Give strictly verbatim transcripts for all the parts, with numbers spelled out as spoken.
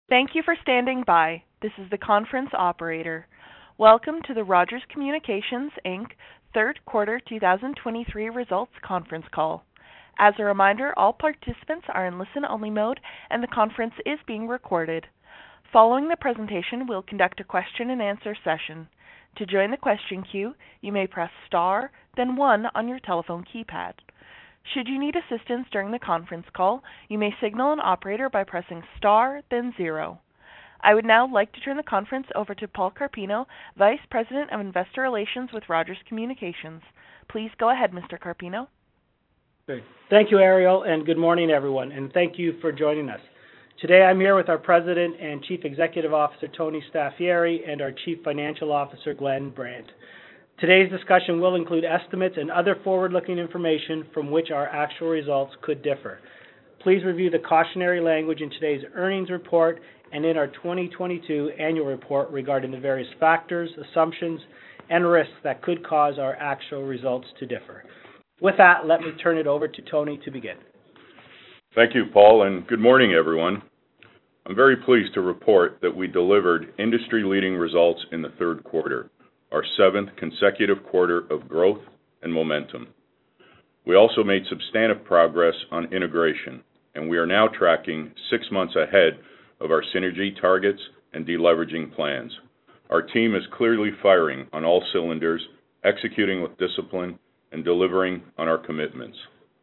Thank you for standing by. This is the conference operator. Welcome to the Rogers Communications Incorporated. Third Quarter two thousand twenty-three Results Conference Call. As a reminder, all participants are in listen-only mode and the conference is being recorded. Following the presentation, we'll conduct a question-and-answer session. To join the question queue, you may press star, then one on your telephone keypad. Should you need assistance during the conference call, you may signal an operator by pressing star, then zero. I would now like to turn the conference over to Paul Carpino, Vice President of Investor Relations with Rogers Communications. Please go ahead, Mister Carpino. Great. Thank you, Ariel, and good morning, everyone, and thank you for joining us. Today I'm here with our President and Chief Executive Officer, Tony Staffieri, and our Chief Financial Officer, Glenn Brandt. Today's discussion will include estimates and other forward-looking information from which our actual results could differ. Please review the cautionary language in today's earnings report and in our twenty twenty-two annual report regarding the various factors, assumptions, and risks that could cause our actual results to differ. With that, let me turn it over to Tony to begin. Thank you, Paul, and good morning, everyone. I'm very pleased to report that we delivered industry-leading results in the third quarter, our seventh consecutive quarter of growth and momentum. We also made substantive progress on integration, and we are now tracking six months ahead of our synergy targets and deleveraging plans. Our team is clearly firing on all cylinders, executing with discipline, and delivering on our commitments.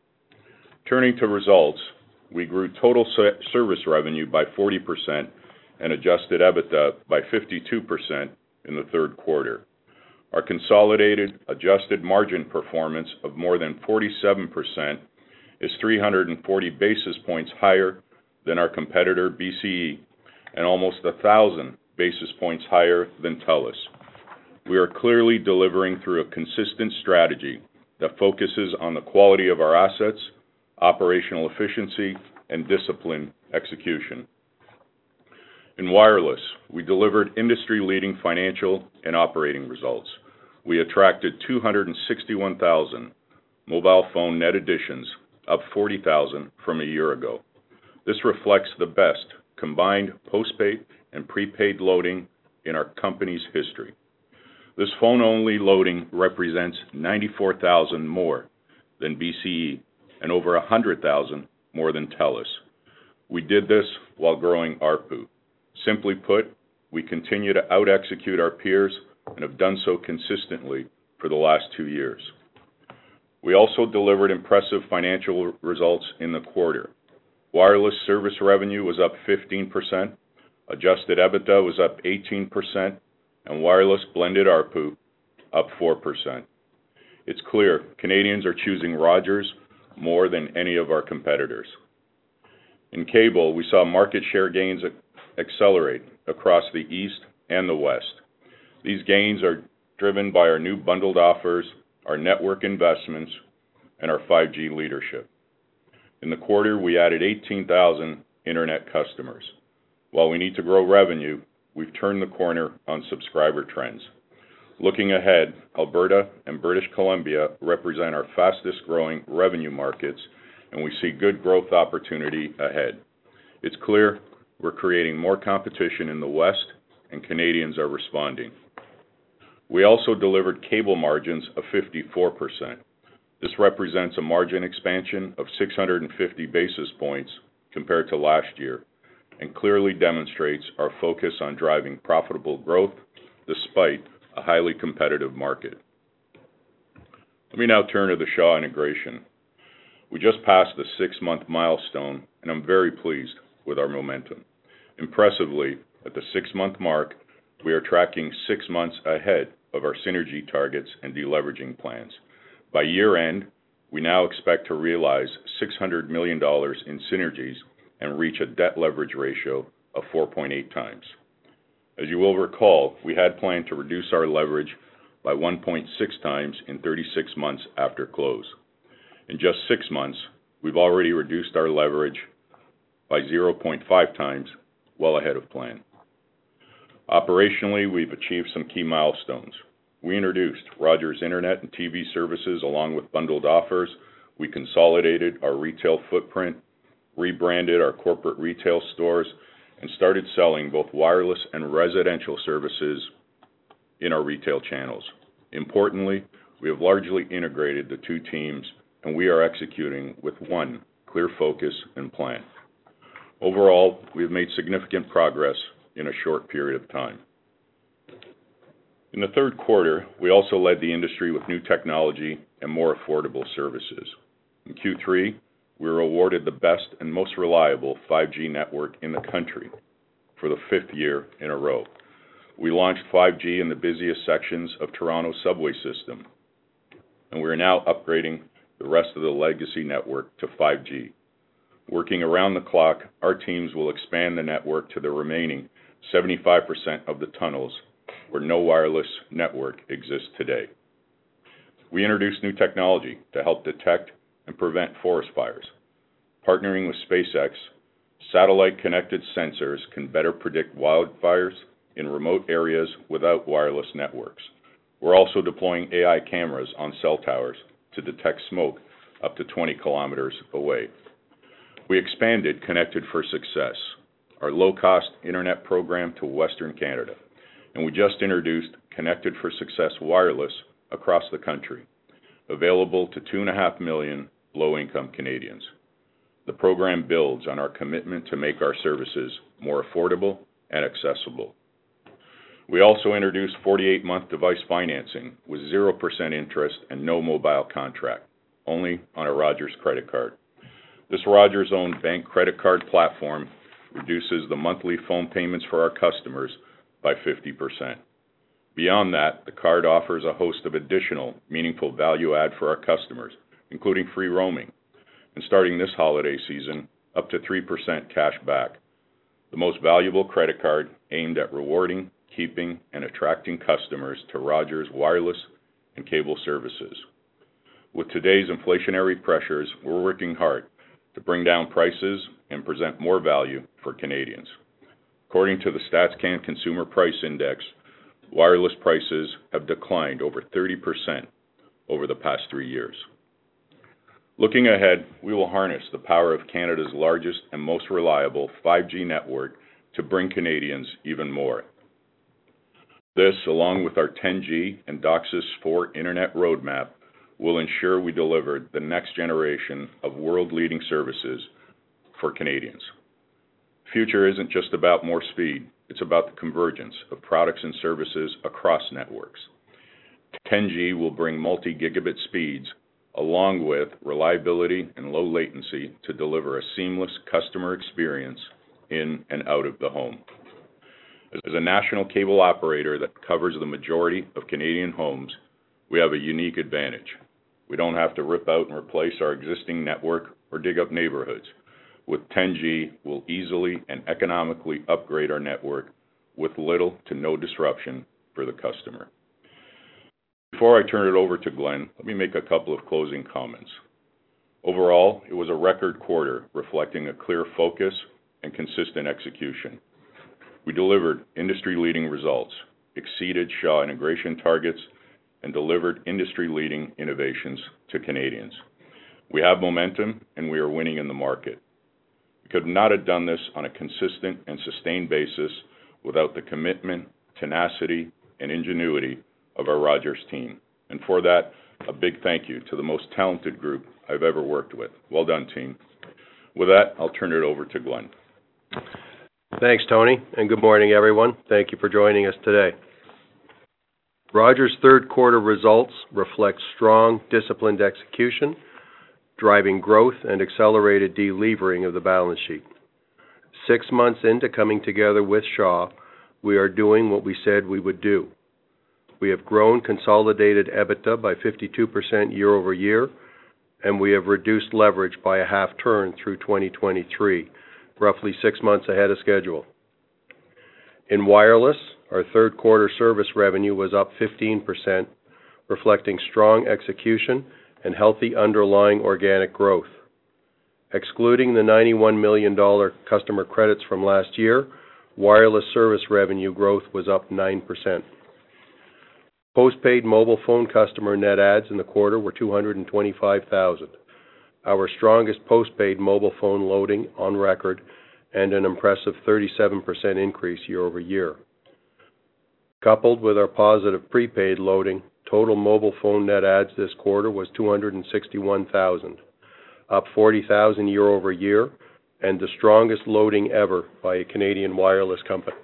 Turning to results, we grew total service revenue by forty percent and adjusted EBITDA by fifty-two percent in the third quarter. Our consolidated adjusted margin performance of more than forty-seven percent is three hundred forty basis points higher than our competitor B C E and almost one thousand basis points higher than TELUS. We are clearly delivering through a consistent strategy that focuses on the quality of our assets, operational efficiency, and disciplined execution. In wireless, we delivered industry-leading financial and operating results. We attracted two hundred sixty-one thousand mobile phone net additions, up forty thousand from a year ago. This reflects the best combined postpaid and prepaid loading in our company's history. This phone-only loading represents ninety-four thousand more than B C E and over one hundred thousand more than TELUS. We did this while growing A R P U. Simply put, we continue to out-execute our peers and have done so consistently for the last two years. We also delivered impressive financial results in the quarter. Wireless service revenue was up fifteen percent, adjusted EBITDA was up eighteen percent, and wireless blended A R P U up four percent. It's clear Canadians are choosing Rogers more than any of our competitors. In cable, we saw market share gains accelerate across the East and the West. These gains are driven by our new bundled offers, our network investments, and our five G leadership. In the quarter, we added eighteen thousand internet customers. While we need to grow revenue, we've turned the corner on subscriber trends. Looking ahead, Alberta and British Columbia represent our fastest growing revenue markets, and we see good growth opportunity ahead. It's clear we're creating more competition in the West, and Canadians are responding. We also delivered cable margins of fifty-four percent. This represents a margin expansion of six hundred fifty basis points compared to last year and clearly demonstrates our focus on driving profitable growth despite a highly competitive market. Let me now turn to the Shaw integration. We just passed the six-month milestone, and I'm very pleased with our momentum. Impressively, at the six-month mark, we are tracking six months ahead of our synergy targets and deleveraging plans. By year-end, we now expect to realize six hundred million dollars in synergies and reach a debt leverage ratio of four point eight times. As you will recall, we had planned to reduce our leverage by one point six times in thirty-six months after close. In just six months, we've already reduced our leverage by zero point five times, well ahead of plan. Operationally, we've achieved some key milestones. We introduced Rogers Internet and T V services along with bundled offers. We consolidated our retail footprint, rebranded our corporate retail stores, and started selling both wireless and residential services in our retail channels. Importantly, we have largely integrated the two teams, and we are executing with one clear focus and plan. Overall, we have made significant progress in a short period of time. In the third quarter, we also led the industry with new technology and more affordable services. In Q three, we were awarded the best and most reliable five G network in the country for the fifth year in a row. We launched five G in the busiest sections of Toronto's subway system, and we are now upgrading the rest of the legacy network to five G. Working around the clock, our teams will expand the network to the remaining seventy-five percent of the tunnels where no wireless network exists today. We introduced new technology to help detect and prevent forest fires. Partnering with SpaceX, satellite-connected sensors can better predict wildfires in remote areas without wireless networks. We're also deploying A I cameras on cell towers to detect smoke up to twenty kilometers away. We expanded Connected for Success, our low-cost internet program, to Western Canada, and we just introduced Connected for Success Wireless across the country, available to two and a half million low-income Canadians. The program builds on our commitment to make our services more affordable and accessible. We also introduced forty-eight month device financing with zero percent interest and no mobile contract, only on a Rogers credit card. This Rogers-owned bank credit card platform reduces the monthly phone payments for our customers by fifty percent. Beyond that, the card offers a host of additional meaningful value add for our customers, including free roaming, and starting this holiday season, up to three percent cash back. The most valuable credit card aimed at rewarding, keeping, and attracting customers to Rogers wireless and cable services. With today's inflationary pressures, we're working hard to bring down prices and present more value for Canadians. According to the StatsCan Consumer Price Index, wireless prices have declined over thirty percent over the past three years. Looking ahead, we will harness the power of Canada's largest and most reliable five G network to bring Canadians even more. This, along with our ten G and DOCSIS four internet roadmap, will ensure we deliver the next generation of world-leading services for Canadians. Future isn't just about more speed, it's about the convergence of products and services across networks. ten G will bring multi-gigabit speeds along with reliability and low latency to deliver a seamless customer experience in and out of the home. As a national cable operator that covers the majority of Canadian homes, we have a unique advantage. We don't have to rip out and replace our existing network or dig up neighborhoods. With ten G, we'll easily and economically upgrade our network with little to no disruption for the customer. Before I turn it over to Glenn, let me make a couple of closing comments. Overall, it was a record quarter reflecting a clear focus and consistent execution. We delivered industry-leading results, exceeded Shaw integration targets, and delivered industry-leading innovations to Canadians. We have momentum, and we are winning in the market. We could not have done this on a consistent and sustained basis without the commitment, tenacity, and ingenuity of our Rogers team. And for that, a big thank you to the most talented group I've ever worked with. Well done, team. With that, I'll turn it over to Glenn. Thanks, Tony, and good morning, everyone. Thank you for joining us today. Rogers' third quarter results reflect strong, disciplined execution, driving growth and accelerated delevering of the balance sheet. Six months into coming together with Shaw, we are doing what we said we would do. We have grown consolidated EBITDA by fifty-two percent year over year, and we have reduced leverage by a half turn through twenty twenty-three, roughly six months ahead of schedule. In wireless, our third quarter service revenue was up fifteen percent, reflecting strong execution and healthy underlying organic growth. Excluding the ninety-one million dollars customer credits from last year, wireless service revenue growth was up nine percent. Postpaid mobile phone customer net adds in the quarter were two hundred twenty-five thousand, our strongest postpaid mobile phone loading on record, and an impressive thirty-seven percent increase year over year. Coupled with our positive prepaid loading, total mobile phone net adds this quarter was two hundred sixty-one thousand, up forty thousand year over year, and the strongest loading ever by a Canadian wireless company.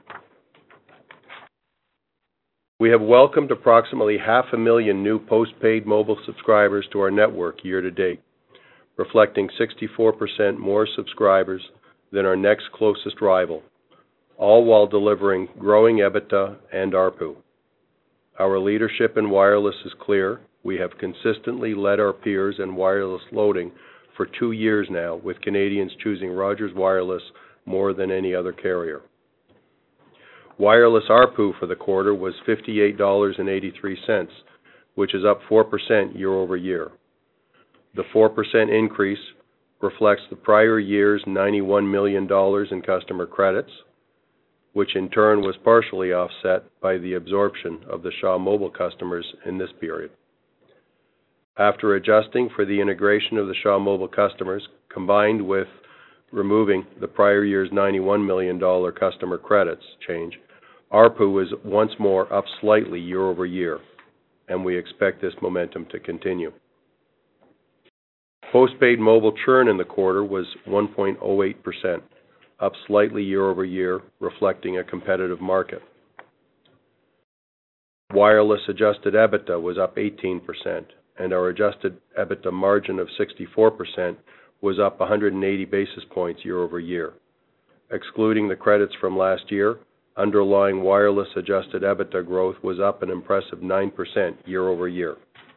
We have welcomed approximately half a million new postpaid mobile subscribers to our network year to date, reflecting sixty-four percent more subscribers than our next closest rival, all while delivering growing EBITDA and A R P U. Our leadership in wireless is clear. We have consistently led our peers in wireless loading for two years now, with Canadians choosing Rogers Wireless more than any other carrier. Wireless A R P U for the quarter was fifty-eight dollars and eighty-three cents, which is up four percent year over year. The four percent increase reflects the prior year's ninety-one million dollars in customer credits, which in turn was partially offset by the absorption of the Shaw Mobile customers in this period. After adjusting for the integration of the Shaw Mobile customers, combined with removing the prior year's ninety-one million dollars customer credits change, A R P U is once more up slightly year over year, and we expect this momentum to continue. Postpaid mobile churn in the quarter was one point zero eight percent, up slightly year over year, reflecting a competitive market. Wireless adjusted EBITDA was up eighteen percent, and our adjusted EBITDA margin of sixty-four percent was up one hundred eighty basis points year over year. Excluding the credits from last year, underlying wireless adjusted EBITDA growth was up an impressive nine percent year over year.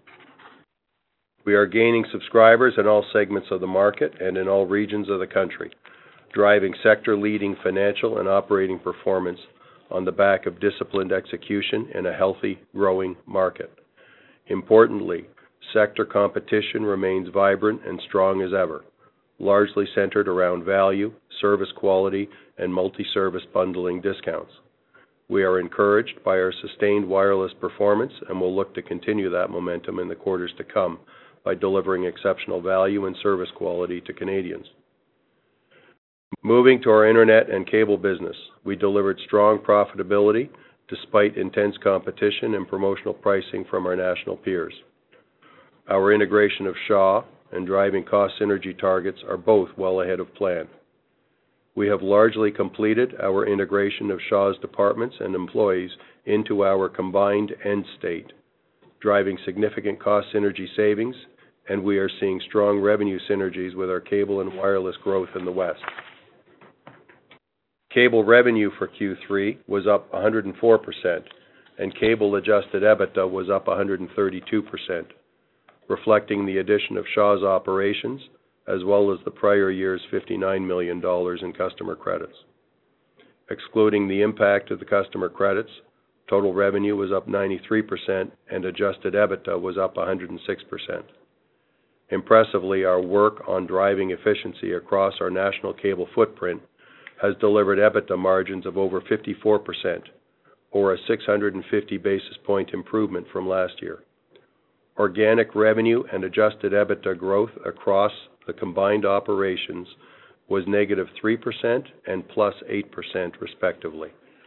We are gaining subscribers in all segments of the market and in all regions of the country, driving sector-leading financial and operating performance on the back of disciplined execution in a healthy, growing market. Importantly, sector competition remains vibrant and strong as ever, largely centered around value, service quality, and multi-service bundling discounts. We are encouraged by our sustained wireless performance and will look to continue that momentum in the quarters to come by delivering exceptional value and service quality to Canadians. Moving to our internet and cable business, we delivered strong profitability despite intense competition and promotional pricing from our national peers. Our integration of Shaw and driving cost synergy targets are both well ahead of plan. We have largely completed our integration of Shaw's departments and employees into our combined end state, driving significant cost synergy savings, and we are seeing strong revenue synergies with our cable and wireless growth in the West. Cable revenue for Q three was up one hundred four percent, and cable adjusted EBITDA was up one hundred thirty-two percent, reflecting the addition of Shaw's operations, as well as the prior year's fifty-nine million dollars in customer credits. Excluding the impact of the customer credits, total revenue was up ninety-three percent, and adjusted EBITDA was up one hundred six percent. Impressively, our work on driving efficiency across our national cable footprint has delivered EBITDA margins of over fifty-four percent, or a six hundred fifty basis point improvement from last year. Organic revenue and adjusted EBITDA growth across the combined operations was negative three percent and plus eight percent respectively.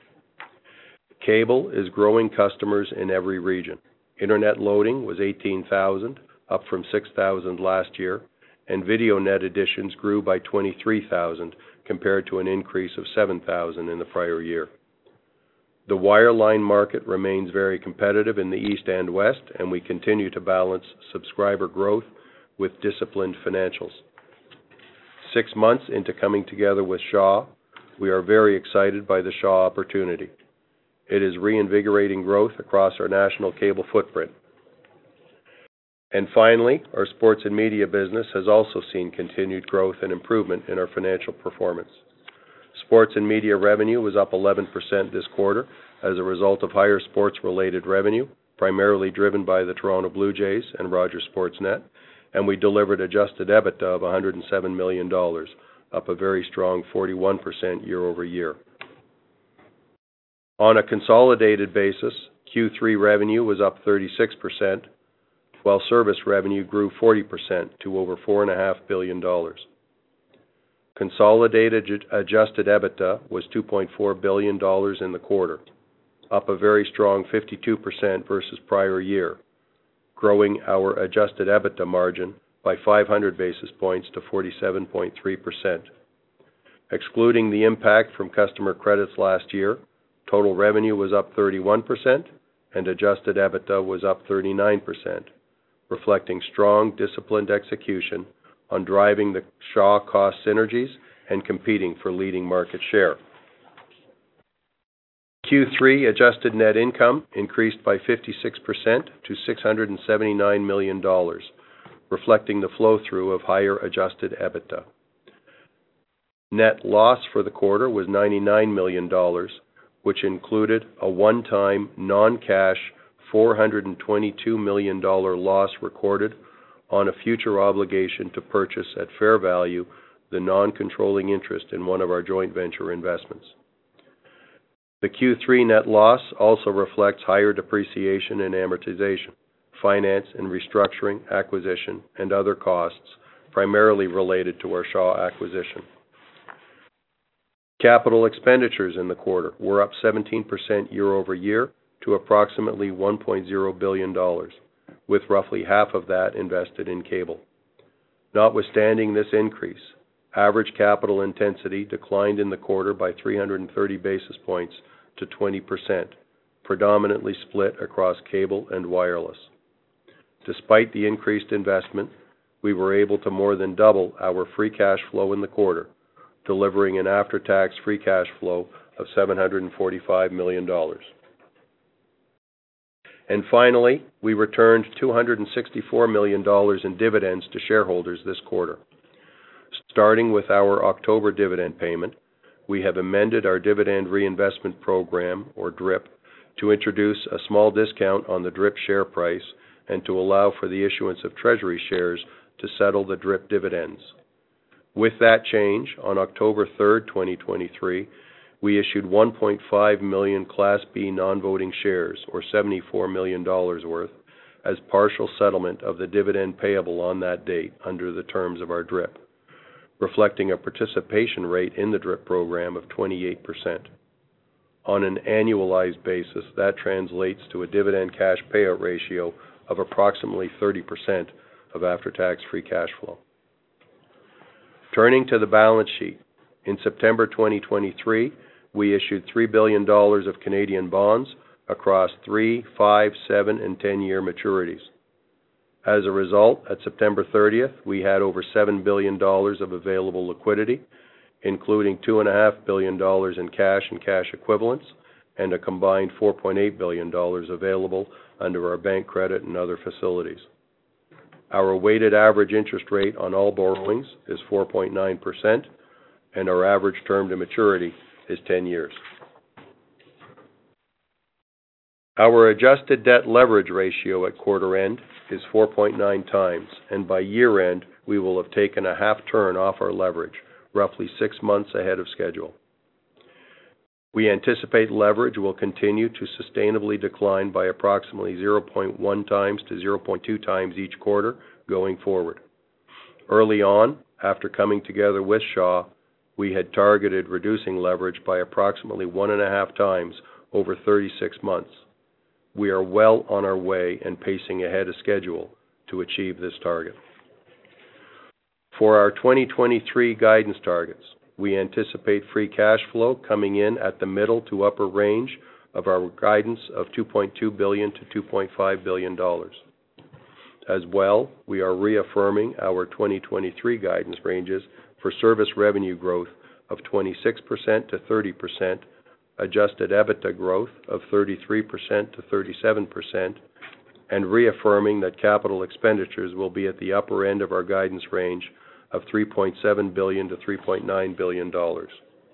Cable is growing customers in every region. Internet loading was eighteen thousand, up from six thousand last year, and video net additions grew by twenty-three thousand compared to an increase of seven thousand in the prior year. The wireline market remains very competitive in the East and West, and we continue to balance subscriber growth with disciplined financials. Six months into coming together with Shaw, we are very excited by the Shaw opportunity. It is reinvigorating growth across our national cable footprint. And finally, our sports and media business has also seen continued growth and improvement in our financial performance. Sports and media revenue was up eleven percent this quarter as a result of higher sports-related revenue, primarily driven by the Toronto Blue Jays and Rogers Sportsnet, and we delivered adjusted EBITDA of one hundred seven million dollars, up a very strong forty-one percent year over year. On a consolidated basis, Q three revenue was up thirty-six percent, while service revenue grew forty percent to over four point five billion dollars. Consolidated adjusted EBITDA was two point four billion dollars in the quarter, up a very strong fifty-two percent versus prior year, growing our adjusted EBITDA margin by five hundred basis points to forty-seven point three percent. Excluding the impact from customer credits last year, total revenue was up thirty-one percent and adjusted EBITDA was up thirty-nine percent, reflecting strong, disciplined execution on driving the Shaw cost synergies and competing for leading market share. Q three adjusted net income increased by fifty-six percent to six hundred seventy-nine million dollars, reflecting the flow-through of higher adjusted EBITDA. Net loss for the quarter was ninety-nine million dollars, which included a one-time non-cash four hundred twenty-two million dollars loss recorded on a future obligation to purchase at fair value the non-controlling interest in one of our joint venture investments. The Q three net loss also reflects higher depreciation and amortization, finance and restructuring, acquisition, and other costs primarily related to our Shaw acquisition. Capital expenditures in the quarter were up seventeen percent year over year to approximately one point zero billion dollars, with roughly half of that invested in cable. Notwithstanding this increase, average capital intensity declined in the quarter by three hundred thirty basis points to twenty percent, predominantly split across cable and wireless. Despite the increased investment, we were able to more than double our free cash flow in the quarter, delivering an after-tax free cash flow of seven hundred forty-five million dollars. And finally, we returned two hundred sixty-four million dollars in dividends to shareholders this quarter. Starting with our October dividend payment, we have amended our dividend reinvestment program, or DRIP, to introduce a small discount on the DRIP share price and to allow for the issuance of treasury shares to settle the DRIP dividends. With that change, on October third, twenty twenty-three, we issued one point five million Class B non-voting shares, or seventy-four million dollars worth, as partial settlement of the dividend payable on that date under the terms of our DRIP, reflecting a participation rate in the DRIP program of twenty-eight percent. On an annualized basis, that translates to a dividend cash payout ratio of approximately thirty percent of after-tax free cash flow. Turning to the balance sheet, in September twenty twenty-three, we issued three billion dollars of Canadian bonds across three, five, seven, and ten-year maturities. As a result, at September thirtieth, we had over seven billion dollars of available liquidity, including two point five billion dollars in cash and cash equivalents, and a combined four point eight billion dollars available under our bank credit and other facilities. Our weighted average interest rate on all borrowings is four point nine percent, and our average term to maturity is ten years. Our adjusted debt leverage ratio at quarter end is four point nine times, and by year end, we will have taken a half turn off our leverage, roughly six months ahead of schedule. We anticipate leverage will continue to sustainably decline by approximately zero point one times to zero point two times each quarter going forward. Early on, after coming together with Shaw, we had targeted reducing leverage by approximately one and a half times over thirty-six months. We are well on our way and pacing ahead of schedule to achieve this target. For our twenty twenty-three guidance targets, we anticipate free cash flow coming in at the middle to upper range of our guidance of two point two billion dollars to two point five billion dollars. As well, we are reaffirming our twenty twenty-three guidance ranges for service revenue growth of twenty-six percent to thirty percent, adjusted EBITDA growth of thirty-three percent to thirty-seven percent, and reaffirming that capital expenditures will be at the upper end of our guidance range of three point seven billion dollars to three point nine billion dollars.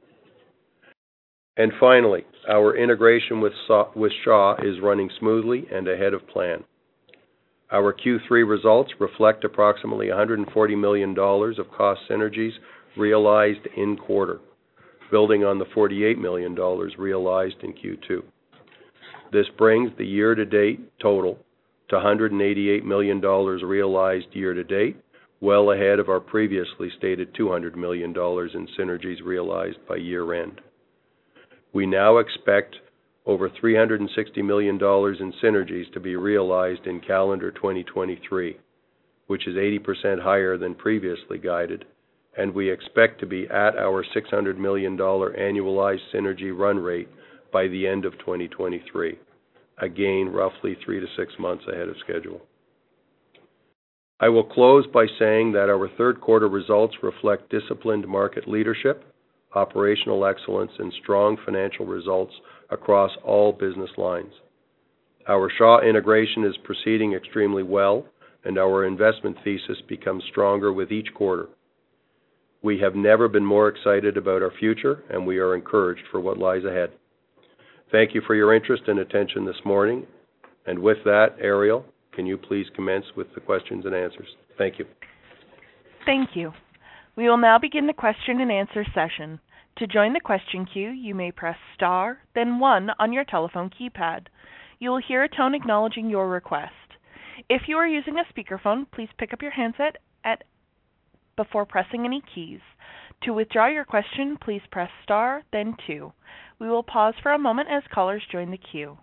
And finally, our integration with Shaw is running smoothly and ahead of plan. Our Q three results reflect approximately one hundred forty million dollars of cost synergies realized in quarter, building on the forty-eight million dollars realized in Q two. This brings the year-to-date total to one hundred eighty-eight million dollars realized year-to-date, well ahead of our previously stated two hundred million dollars in synergies realized by year end. We now expect over three hundred sixty million dollars in synergies to be realized in calendar twenty twenty-three, which is eighty percent higher than previously guided, and we expect to be at our six hundred million dollars annualized synergy run rate by the end of twenty twenty-three, again roughly three to six months ahead of schedule. I will close by saying that our third quarter results reflect disciplined market leadership, operational excellence, and strong financial results across all business lines. Our Shaw integration is proceeding extremely well, and our investment thesis becomes stronger with each quarter. We have never been more excited about our future, and we are encouraged for what lies ahead. Thank you for your interest and attention this morning. And with that, Ariel, can you please commence with the questions and answers? Thank you. Thank you. We will now begin the question and answer session. To join the question queue, you may press star, then one on your telephone keypad. You will hear a tone acknowledging your request. If you are using a speakerphone, please pick up your handset at before pressing any keys. To withdraw your question, please press star, then two. We will pause for a moment as callers join the queue.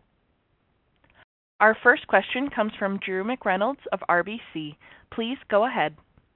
Our first question comes from Drew McReynolds of R B C. Please go ahead.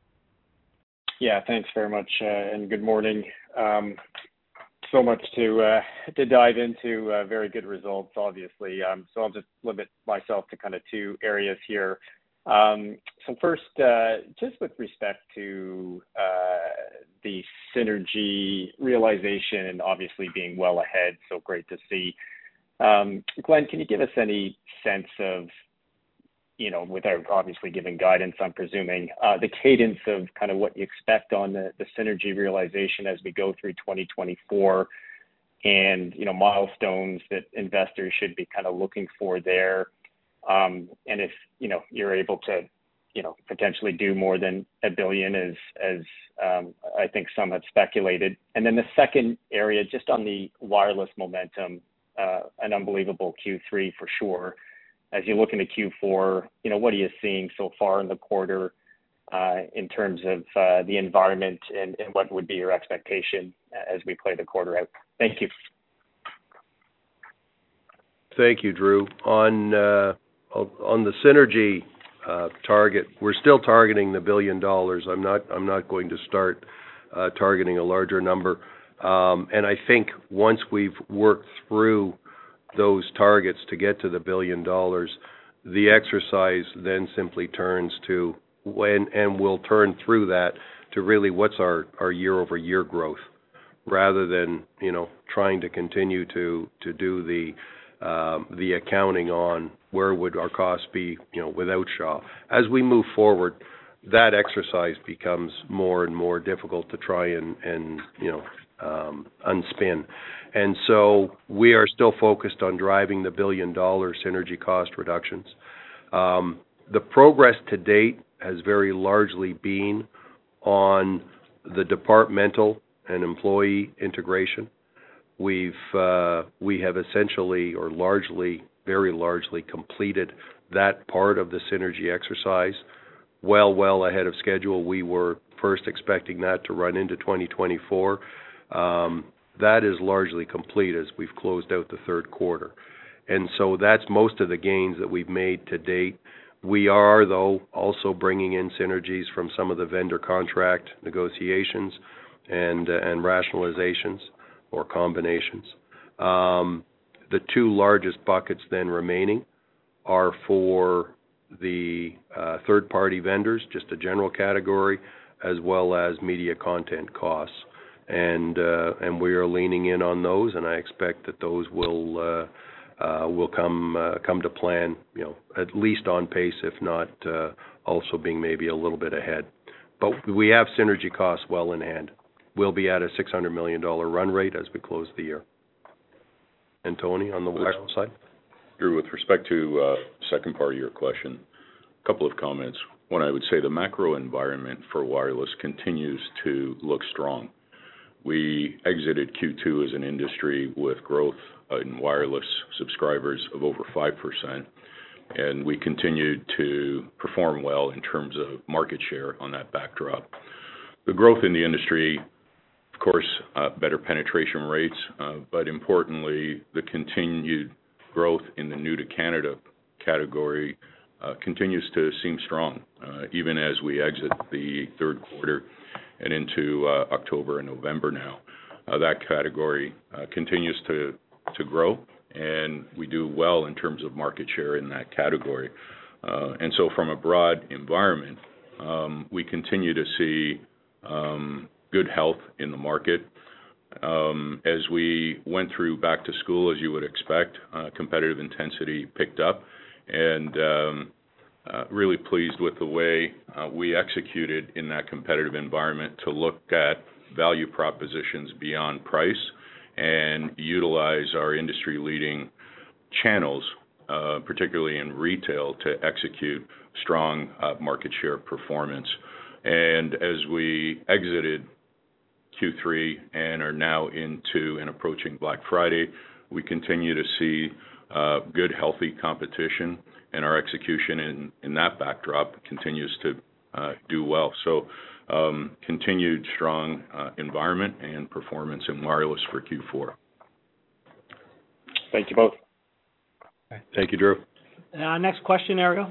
Yeah, thanks very much, uh, and good morning. Um, so much to uh, to dive into. Uh, very good results, obviously. Um, so I'll just limit myself to kind of two areas here. Um, so first, uh, just with respect to uh, the synergy realization and obviously being well ahead, so great to see. Um, Glenn, can you give us any sense of, you know, without obviously giving guidance, I'm presuming, uh, the cadence of kind of what you expect on the, the synergy realization as we go through twenty twenty-four and, you know, milestones that investors should be kind of looking for there? Um, and if, you know, you're able to, you know, potentially do more than a billion as, as um, I think some have speculated. And then the second area, just on the wireless momentum, uh, an unbelievable Q three for sure. As you look into Q four, you know, what are you seeing so far in the quarter uh, in terms of uh, the environment, and, and what would be your expectation as we play the quarter out? Thank you. Thank you, Drew. On uh, on the synergy uh, target, we're still targeting the billion dollars. I'm not I'm not going to start uh, targeting a larger number. Um, and I think once we've worked through those targets to get to the billion dollars, the exercise then simply turns to when, and we'll turn through that to really what's our, our year-over-year growth, rather than, you know, trying to continue to, to do the um, the accounting on where would our costs be, you know, without Shaw. As we move forward, that exercise becomes more and more difficult to try and, and you know, um, unspin. And so we are still focused on driving the billion dollar synergy cost reductions. Um, the progress to date has very largely been on the departmental and employee integration. We've uh, we have essentially or largely, very largely completed that part of the synergy exercise well, well ahead of schedule. We were first expecting that to run into twenty twenty-four. Um, that is largely complete as we've closed out the third quarter. And so that's most of the gains that we've made to date. We are, though, also bringing in synergies from some of the vendor contract negotiations and uh, and rationalizations or combinations. Um, the two largest buckets then remaining are for the uh, third-party vendors, just a general category, as well as media content costs. And uh, and we are leaning in on those, and I expect that those will uh, uh, will come uh, come to plan, you know, at least on pace, if not uh, also being maybe a little bit ahead. But we have synergy costs well in hand. We'll be at a six hundred million dollars run rate as we close the year. And Tony, on the wireless side? Drew, with respect to uh, the second part of your question, a couple of comments. One, I would say the macro environment for wireless continues to look strong. We exited Q two as an industry with growth in wireless subscribers of over five percent. and we continued to perform well in terms of market share on that backdrop. The growth in the industry, of course, uh, better penetration rates, uh, but importantly, the continued growth in the new to Canada category uh, continues to seem strong, uh, even as we exit the third quarter and into uh, October and November now. Uh, that category uh, continues to, to grow, and we do well in terms of market share in that category. Uh, and so from a broad environment, um, we continue to see um, good health in the market. Um, as we went through back to school, as you would expect, uh, competitive intensity picked up, and um, uh, really pleased with the way uh, we executed in that competitive environment to look at value propositions beyond price and utilize our industry-leading channels, uh, particularly in retail, to execute strong uh, market share performance. And as we exited Q three and are now into and approaching Black Friday, we continue to see uh, good, healthy competition, and our execution in, in that backdrop continues to uh, do well. So um, continued strong uh, environment and performance in wireless for Q four. Thank you both. Thank you, Drew. Uh, next question, Ariel.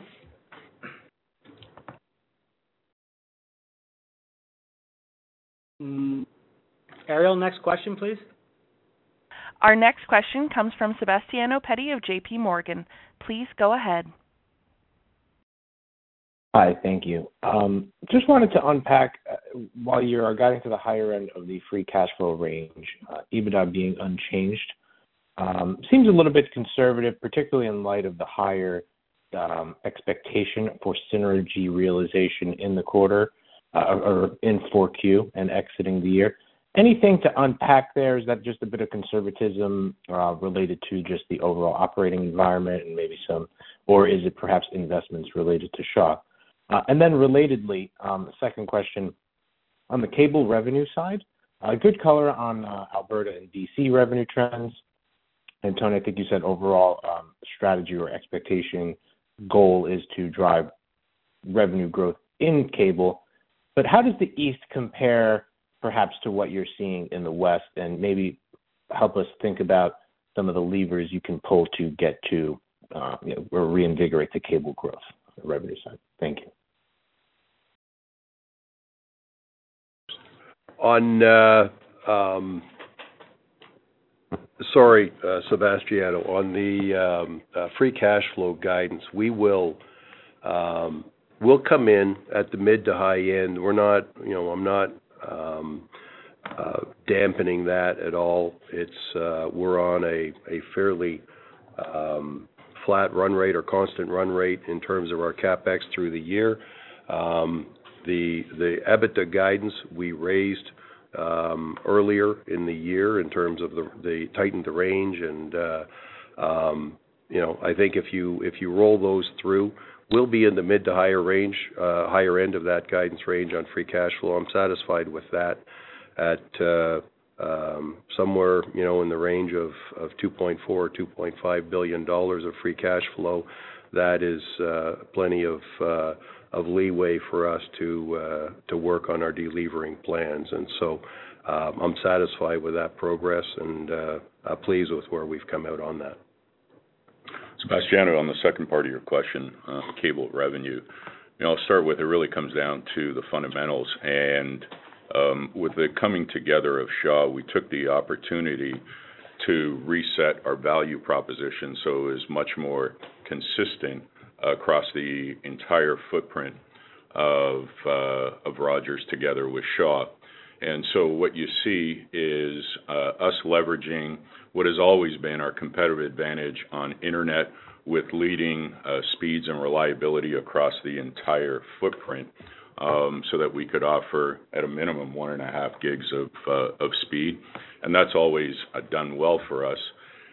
Mm, Ariel, next question, please. Our next question comes from Sebastiano Petti of J P Morgan. Please go ahead. Hi, thank you. Um, just wanted to unpack, uh, while you're guiding to the higher end of the free cash flow range, uh, EBITDA being unchanged, um, seems a little bit conservative, particularly in light of the higher um, expectation for synergy realization in the quarter, uh, or in four Q and exiting the year. Anything to unpack there? Is that just a bit of conservatism uh, related to just the overall operating environment and maybe some, or is it perhaps investments related to Shaw? Uh, and then relatedly, um, second question, on the cable revenue side, uh, good color on uh, Alberta and D C revenue trends. And Tony, I think you said overall um, strategy or expectation goal is to drive revenue growth in cable. But how does the East compare perhaps to what you're seeing in the West, and maybe help us think about some of the levers you can pull to get to uh, you know, or reinvigorate the cable growth on the revenue side? Thank you. On, uh, um, sorry, uh, Sebastiano, on the um, uh, free cash flow guidance, we will um, we'll come in at the mid to high end. We're not, you know, I'm not um, uh, dampening that at all. It's uh, we're on a a fairly um, flat run rate or constant run rate in terms of our CapEx through the year. Um, the the EBITDA guidance we raised um, earlier in the year in terms of the, the tightened the range, and uh, um, you know, I think if you if you roll those through, we'll be in the mid to higher range, uh, higher end of that guidance range on free cash flow. I'm satisfied with that at uh, um, somewhere, you know, in the range of, of two point four or two point five billion dollars of free cash flow. That is uh, plenty of uh, of leeway for us to uh, to work on our delevering plans, and so um, I'm satisfied with that progress, and uh, I'm pleased with where we've come out on that. Sebastiano, on the second part of your question, uh, cable revenue, you know, I'll start with it really comes down to the fundamentals, and um, with the coming together of Shaw, we took the opportunity to reset our value proposition so it was much more consistent uh, across the entire footprint of uh, of Rogers together with Shaw. And so what you see is uh, us leveraging what has always been our competitive advantage on internet with leading uh, speeds and reliability across the entire footprint, um, so that we could offer at a minimum one and a half gigs of uh, of speed, and that's always uh, done well for us.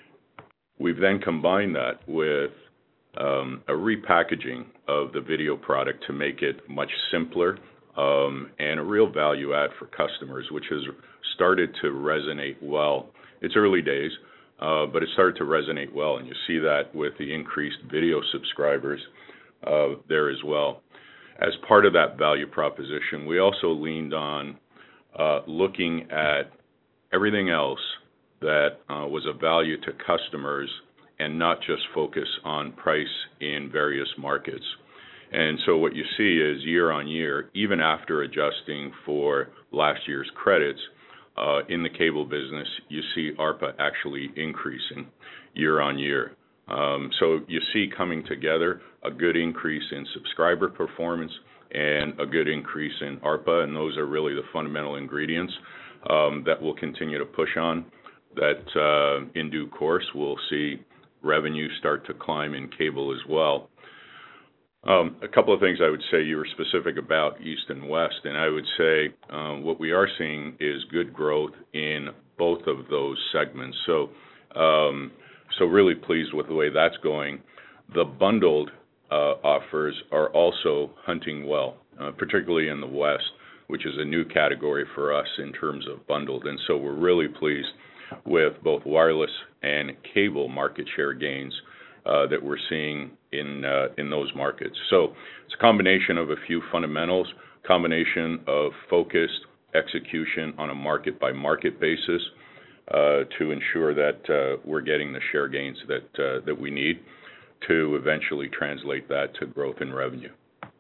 We've then combined that with um, a repackaging of the video product to make it much simpler um, and a real value add for customers, which has started to resonate well. It's early days, uh, but it started to resonate well, and you see that with the increased video subscribers uh, there as well. As part of that value proposition, we also leaned on uh, looking at everything else that uh, was of value to customers and not just focus on price in various markets. And so what you see is year on year, even after adjusting for last year's credits, uh, in the cable business, you see ARPA actually increasing year on year. Um, so you see coming together a good increase in subscriber performance and a good increase in ARPA, and those are really the fundamental ingredients um, that we'll continue to push on, that uh, in due course we'll see revenue start to climb in cable as well. Um, a couple of things I would say. You were specific about East and West, and I would say um, what we are seeing is good growth in both of those segments. So, um, so really pleased with the way that's going. The bundled uh, offers are also hunting well, uh, particularly in the West, which is a new category for us in terms of bundled. And so we're really pleased with both wireless and cable market share gains uh, that we're seeing in uh, in those markets. So it's a combination of a few fundamentals, combination of focused execution on a market-by-market basis uh, to ensure that uh, we're getting the share gains that uh, that we need to eventually translate that to growth in revenue.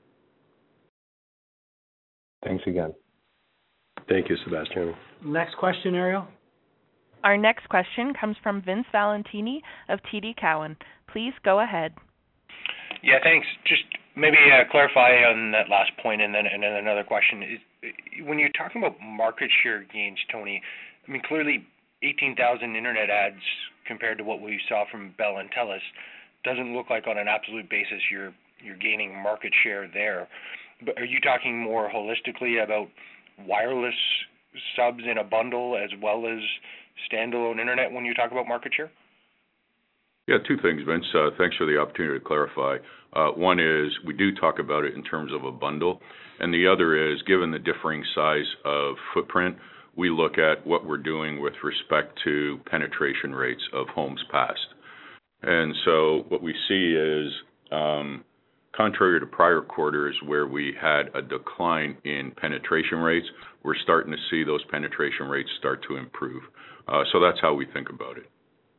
Thanks again. Thank you, Sebastiano. Next question, Ariel. Our next question comes from Vince Valentini of T D Cowen. Please go ahead. Yeah, thanks. Just maybe uh, clarify on that last point, and then and then another question is, when you're talking about market share gains, Tony, I mean, clearly eighteen thousand internet ads compared to what we saw from Bell and Telus doesn't look like on an absolute basis you're you're gaining market share there. But are you talking more holistically about wireless subs in a bundle as well as standalone internet when you talk about market share? Yeah, two things, Vince. Uh, thanks for the opportunity to clarify. Uh, one is we do talk about it in terms of a bundle, and the other is, given the differing size of footprint, we look at what we're doing with respect to penetration rates of homes passed. And so what we see is, um, contrary to prior quarters where we had a decline in penetration rates, we're starting to see those penetration rates start to improve. Uh, so that's how we think about it.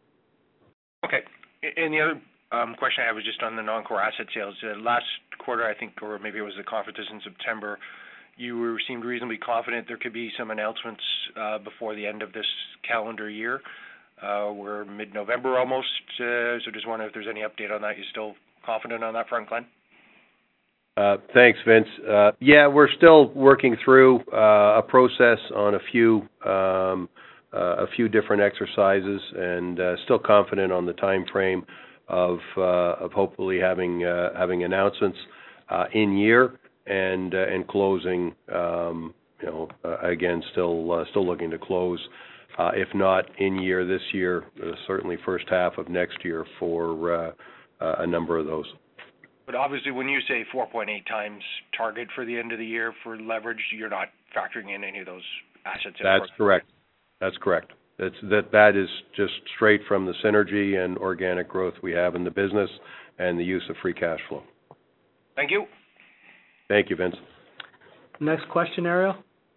Okay. And the other um, question I had was just on the non-core asset sales. Uh, last quarter, I think, or maybe it was the conferences in September, you were, seemed reasonably confident there could be some announcements uh, before the end of this calendar year. Uh, we're mid-November almost, uh, so just wondering if there's any update on that. You still confident on that front, Glenn? Uh, thanks, Vince. Uh, yeah, we're still working through uh, a process on a few um, uh, a few different exercises, and uh, still confident on the time frame of uh, of hopefully having uh, having announcements uh, in year and uh, and closing. Um, you know, uh, again, still uh, still looking to close, uh, if not in year this year, uh, certainly first half of next year for uh, uh, a number of those. But obviously, when you say four point eight times target for the end of the year for leverage, you're not factoring in any of those assets. That's correct. That's correct. That's, that that is just straight from the synergy and organic growth we have in the business and the use of free cash flow. Thank you. Thank you, Vince. Next question, Ariel.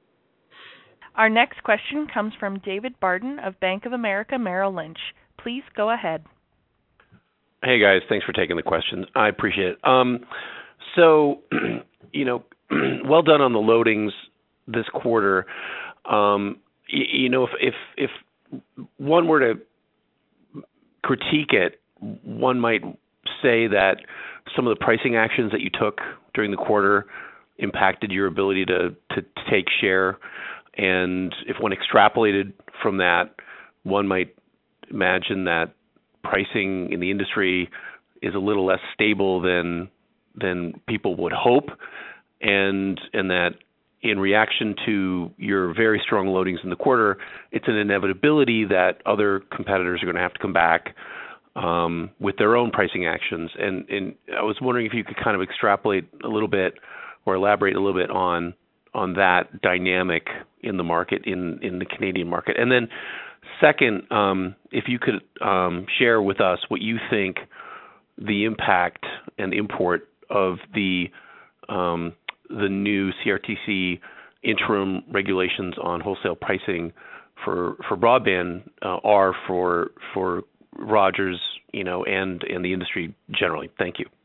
Our next question comes from David Barden of Bank of America Merrill Lynch. Please go ahead. Hey, guys. Thanks for taking the question. I appreciate it. Um, so, you know, well done on the loadings this quarter. Um, you, you know, if, if if one were to critique it, one might say that some of the pricing actions that you took during the quarter impacted your ability to, to, to take share. And if one extrapolated from that, one might imagine that pricing in the industry is a little less stable than than people would hope, and and that in reaction to your very strong loadings in the quarter, it's an inevitability that other competitors are going to have to come back um, with their own pricing actions. And, and I was wondering if you could kind of extrapolate a little bit or elaborate a little bit on on that dynamic in the market, in, in the Canadian market. And then Second, um, if you could um, share with us what you think the impact and import of the um, the new C R T C interim regulations on wholesale pricing for for broadband uh, are for for Rogers, you know, and and the industry generally. Thank you.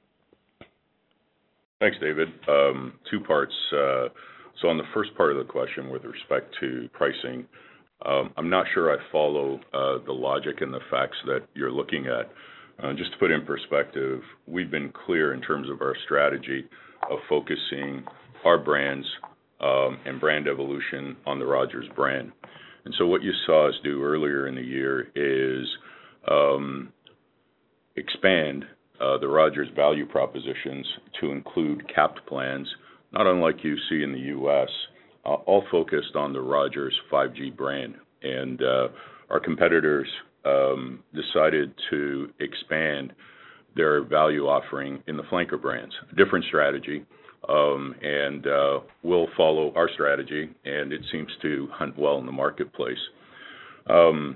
Thanks, David. Um, two parts. Uh, so on the first part of the question with respect to pricing, um, I'm not sure I follow uh, the logic and the facts that you're looking at. Uh, just to put in perspective, we've been clear in terms of our strategy of focusing our brands um, and brand evolution on the Rogers brand. And so what you saw us do earlier in the year is um, expand uh, the Rogers value propositions to include capped plans, not unlike you see in the U S, uh, all focused on the Rogers five G brand. And uh, our competitors um, decided to expand their value offering in the flanker brands. A different strategy, um, and uh, we'll follow our strategy, and it seems to hunt well in the marketplace. Um,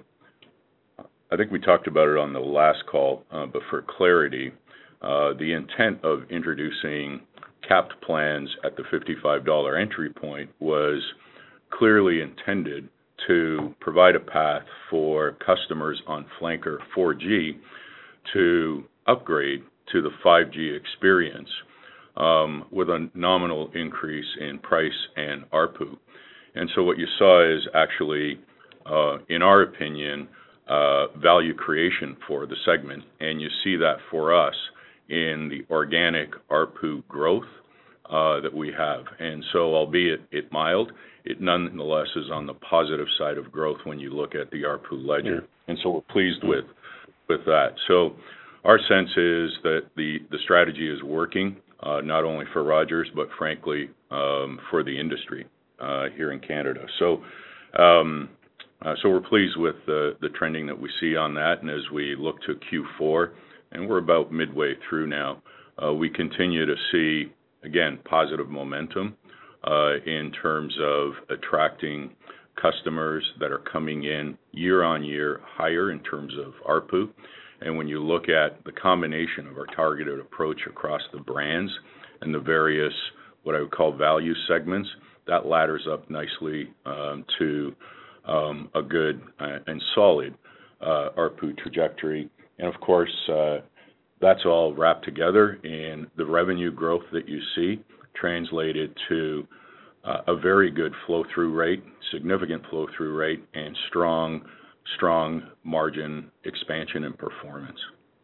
I think we talked about it on the last call, uh, but for clarity, uh, the intent of introducing capped plans at the fifty-five dollars entry point was clearly intended to provide a path for customers on flanker four G to upgrade to the five G experience um, with a nominal increase in price and A R P U. And so what you saw is actually, uh, in our opinion, uh, value creation for the segment. And you see that for us in the organic A R P U growth uh, that we have. And so albeit it mild, it nonetheless is on the positive side of growth when you look at the A R P U ledger. Yeah. And so we're pleased with, with that. So our sense is that the, the strategy is working, uh, not only for Rogers, but frankly, um, for the industry uh, here in Canada. So um, uh, so we're pleased with the, the trending that we see on that. And as we look to Q four, and we're about midway through now, uh, we continue to see, again, positive momentum uh, in terms of attracting customers that are coming in year on year higher in terms of A R P U. And when you look at the combination of our targeted approach across the brands and the various, what I would call value segments, that ladders up nicely um, to um, a good uh, and solid uh, A R P U trajectory. And of course, uh, that's all wrapped together in the revenue growth that you see translated to uh, a very good flow-through rate, significant flow-through rate, and strong, strong margin expansion and performance.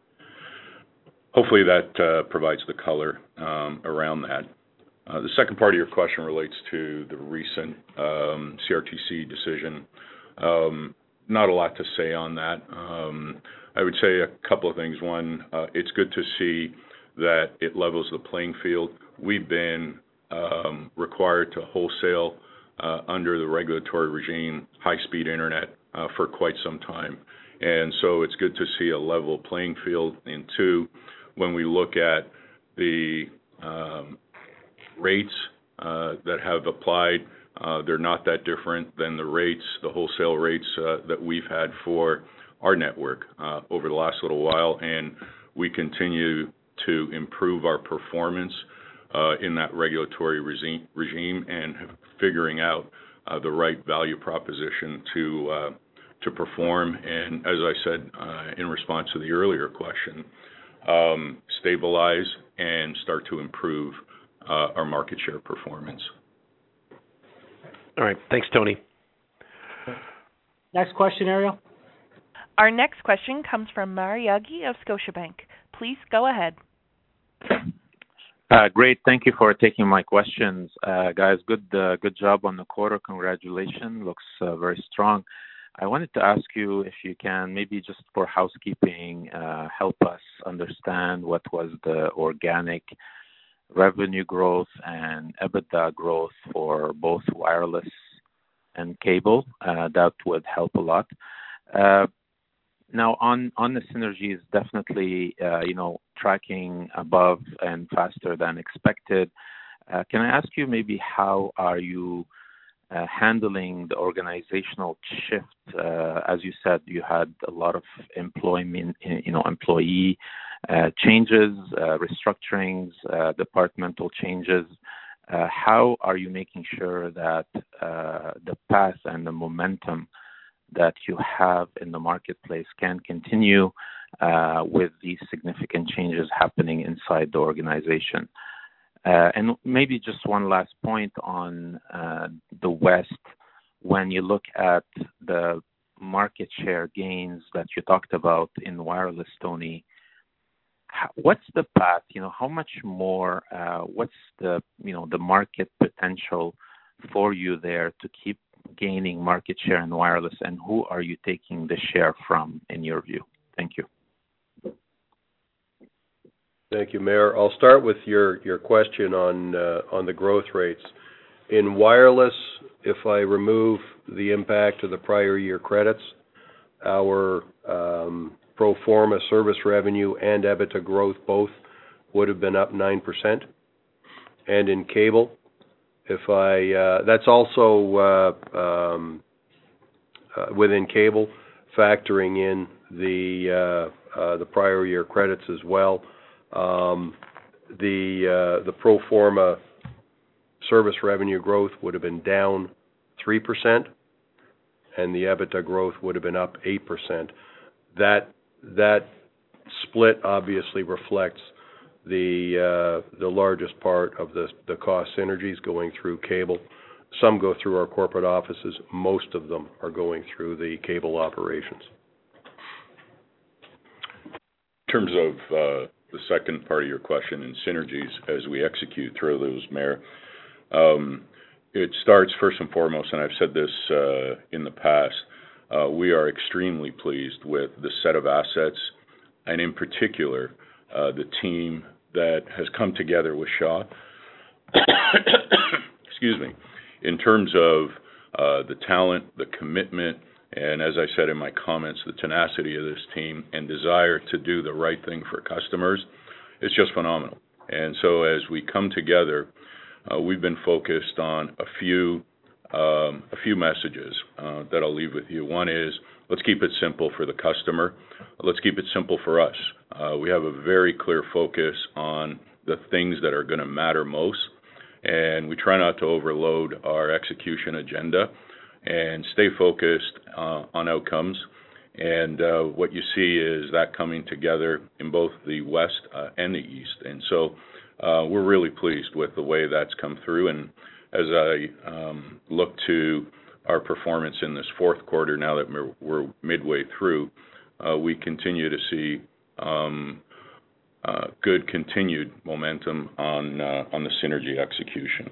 Hopefully that uh, provides the color um, around that. Uh, the second part of your question relates to the recent um, C R T C decision. Um, not a lot to say on that. Um, I would say a couple of things. One, uh, it's good to see that it levels the playing field. We've been um, required to wholesale uh, under the regulatory regime high-speed internet uh, for quite some time. And so it's good to see a level playing field. And two, when we look at the um, rates uh, that have applied, uh, they're not that different than the rates, the wholesale rates uh, that we've had for our network uh, over the last little while, and we continue to improve our performance uh, in that regulatory regime, regime and figuring out uh, the right value proposition to uh, to perform. And as I said uh, in response to the earlier question, um, stabilize and start to improve uh, our market share performance. All right. Thanks, Tony. Next question, Ariel. Our next question comes from Maher Yaghi of Scotiabank. Please go ahead. Uh, great. Thank you for taking my questions. Uh, guys, good uh, good job on the quarter. Congratulations. Looks uh, very strong. I wanted to ask you if you can, maybe just for housekeeping, uh, help us understand what was the organic revenue growth and EBITDA growth for both wireless and cable. Uh, that would help a lot. Uh, Now, on, on the synergies, definitely, uh, you know, tracking above and faster than expected. Uh, can I ask you maybe how are you uh, handling the organizational shift. Uh, as you said, you had a lot of employment, you know, employee uh, changes, uh, restructurings, uh, departmental changes. Uh, how are you making sure that uh, the path and the momentum that you have in the marketplace can continue uh, with these significant changes happening inside the organization? Uh, and maybe just one last point on uh, the West. When you look at the market share gains that you talked about in wireless, Tony, how, what's the path? You know, how much more? Uh, what's the you know the market potential for you there to keep gaining market share in wireless, and who are you taking the share from, in your view? Thank you. Thank you, Mayor. I'll start with your, your question on uh, on the growth rates. In wireless, if I remove the impact of the prior year credits, our um, pro forma service revenue and EBITDA growth both would have been up nine percent. And in cable, if I uh, that's also uh, um, uh, within cable, factoring in the uh, uh, the prior year credits as well. Um, the uh, the pro forma service revenue growth would have been down three percent, and the EBITDA growth would have been up eight percent. That that split obviously reflects the uh, the largest part of the the cost synergies going through cable. Some go through our corporate offices. Most of them are going through the cable operations. In terms of uh, the second part of your question in synergies as we execute through those, Mayor, um, it starts first and foremost, and I've said this uh, in the past, uh, we are extremely pleased with the set of assets and in particular uh, the team that has come together with Shaw. Excuse me. In terms of uh, the talent, the commitment, and as I said in my comments, the tenacity of this team and desire to do the right thing for customers is just phenomenal. And so as we come together, uh, we've been focused on a few um, a few messages uh, that I'll leave with you. One is, let's keep it simple for the customer. Let's keep it simple for us. Uh, we have a very clear focus on the things that are going to matter most, and we try not to overload our execution agenda and stay focused uh, on outcomes. And uh, what you see is that coming together in both the West uh, and the East. And so uh, we're really pleased with the way that's come through. And as I um, look to our performance in this fourth quarter, now that we're, we're midway through, uh, we continue to see um, uh, good continued momentum on uh, on the synergy execution.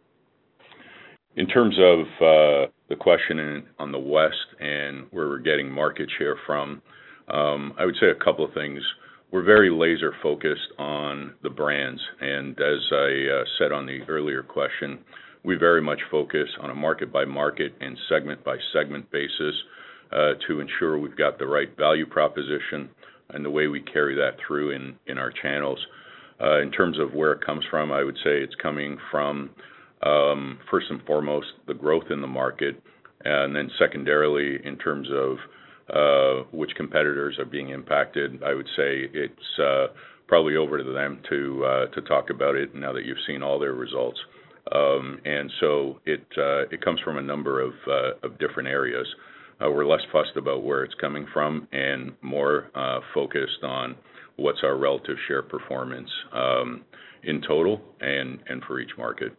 In terms of uh, the question in, on the West and where we're getting market share from, um, I would say a couple of things. We're very laser focused on the brands, and as I uh, said on the earlier question, we very much focus on a market by market and segment by segment basis uh, to ensure we've got the right value proposition and the way we carry that through in, in our channels. Uh, in terms of where it comes from, I would say it's coming from Um, first and foremost, the growth in the market, and then secondarily, in terms of uh, which competitors are being impacted, I would say it's uh, probably over to them to uh, to talk about it now that you've seen all their results. Um, and so it uh, it comes from a number of uh, of different areas. Uh, we're less fussed about where it's coming from and more uh, focused on what's our relative share performance um, in total and, and for each market.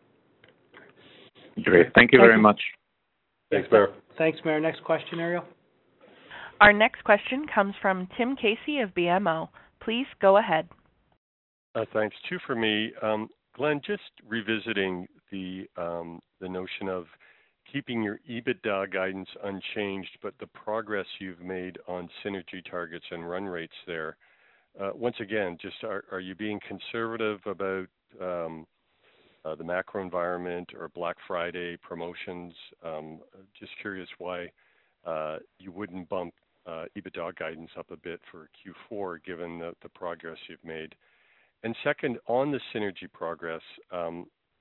Great. Thank you Thank very you. much. Thanks, Mayor. Thanks, Mayor. Next question, Ariel. Our next question comes from Tim Casey of B M O. Please go ahead. Uh, thanks. Two for me. Um, Glenn, just revisiting the um, the notion of keeping your EBITDA guidance unchanged, but the progress you've made on synergy targets and run rates there. Uh, once again, just are, are you being conservative about um, uh, the macro environment or Black Friday promotions? Um, just curious why uh, you wouldn't bump uh, EBITDA guidance up a bit for Q four, given the, the progress you've made. And second, on the synergy progress, um,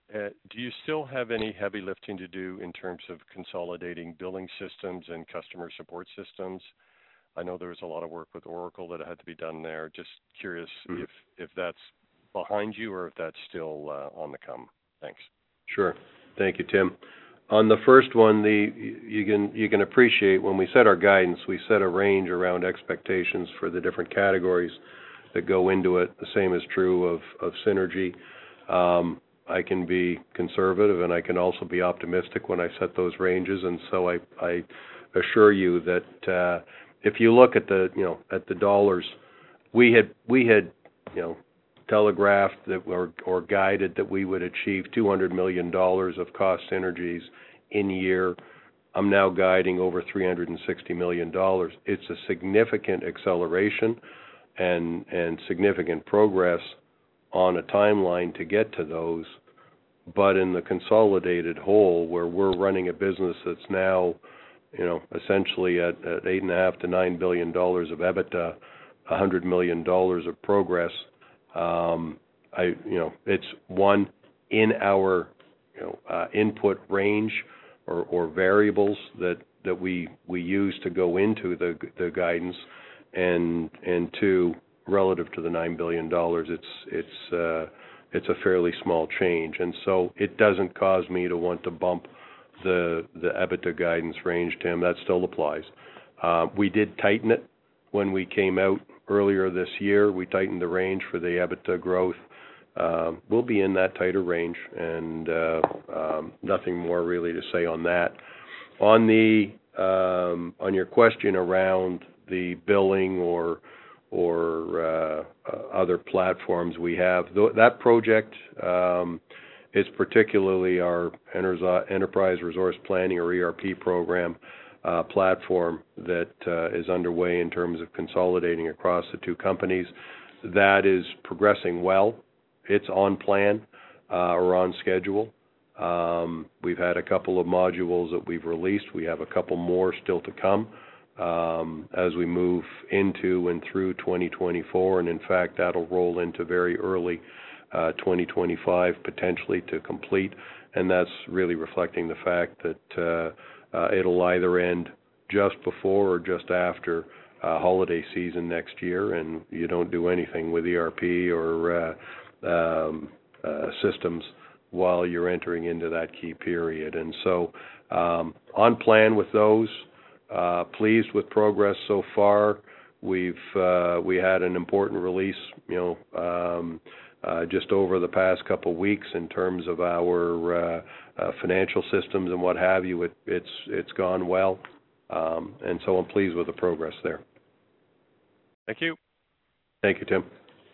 uh, do you still have any heavy lifting to do in terms of consolidating billing systems and customer support systems? I know there was a lot of work with Oracle that had to be done there. Just curious mm-hmm. if if that's behind you or if that's still uh, on the come. Thanks. Sure. Thank you, Tim. On the first one, the you can you can appreciate when we set our guidance, we set a range around expectations for the different categories that go into it. The same is true of of synergy. Um, I can be conservative and I can also be optimistic when I set those ranges, and so I I assure you that uh, if you look at the you know at the dollars, we had we had you know telegraphed that or or guided that we would achieve two hundred million dollars of cost synergies in year. I'm now guiding over three hundred sixty million dollars. It's a significant acceleration and and significant progress on a timeline to get to those. But in the consolidated whole, where we're running a business that's now, you know, essentially at, at eight and a half to nine billion dollars of EBITDA, a hundred million dollars of progress. Um, I, you know, it's one in our, you know, uh, input range or, or variables that, that we we use to go into the the guidance, and and two, relative to the nine billion dollars, it's it's uh, it's a fairly small change, and so it doesn't cause me to want to bump the the EBITDA guidance range, Tim. That still applies. Uh, we did tighten it when we came out earlier this year. We tightened the range for the EBITDA growth. Uh, we'll be in that tighter range, and uh, um, nothing more really to say on that. On the um, on your question around the billing or or uh, uh, other platforms we have, th- that project um, is particularly our Enterprise Resource Planning or E R P program uh, platform that uh, is underway in terms of consolidating across the two companies. That is progressing well. It's on plan uh, or on schedule. Um, we've had a couple of modules that we've released. We have a couple more still to come um, as we move into and through twenty twenty-four, and in fact that'll roll into very early uh, twenty twenty-five potentially to complete, and that's really reflecting the fact that uh, uh, it'll either end just before or just after uh, holiday season next year, and you don't do anything with E R P or uh, um, uh, systems while you're entering into that key period. And so um, on plan with those, uh, pleased with progress so far. We've uh, we had an important release, you know, um, uh, just over the past couple of weeks in terms of our uh, uh, financial systems and what have you. It, it's it's gone well, um, and so I'm pleased with the progress there. Thank you. Thank you, Tim.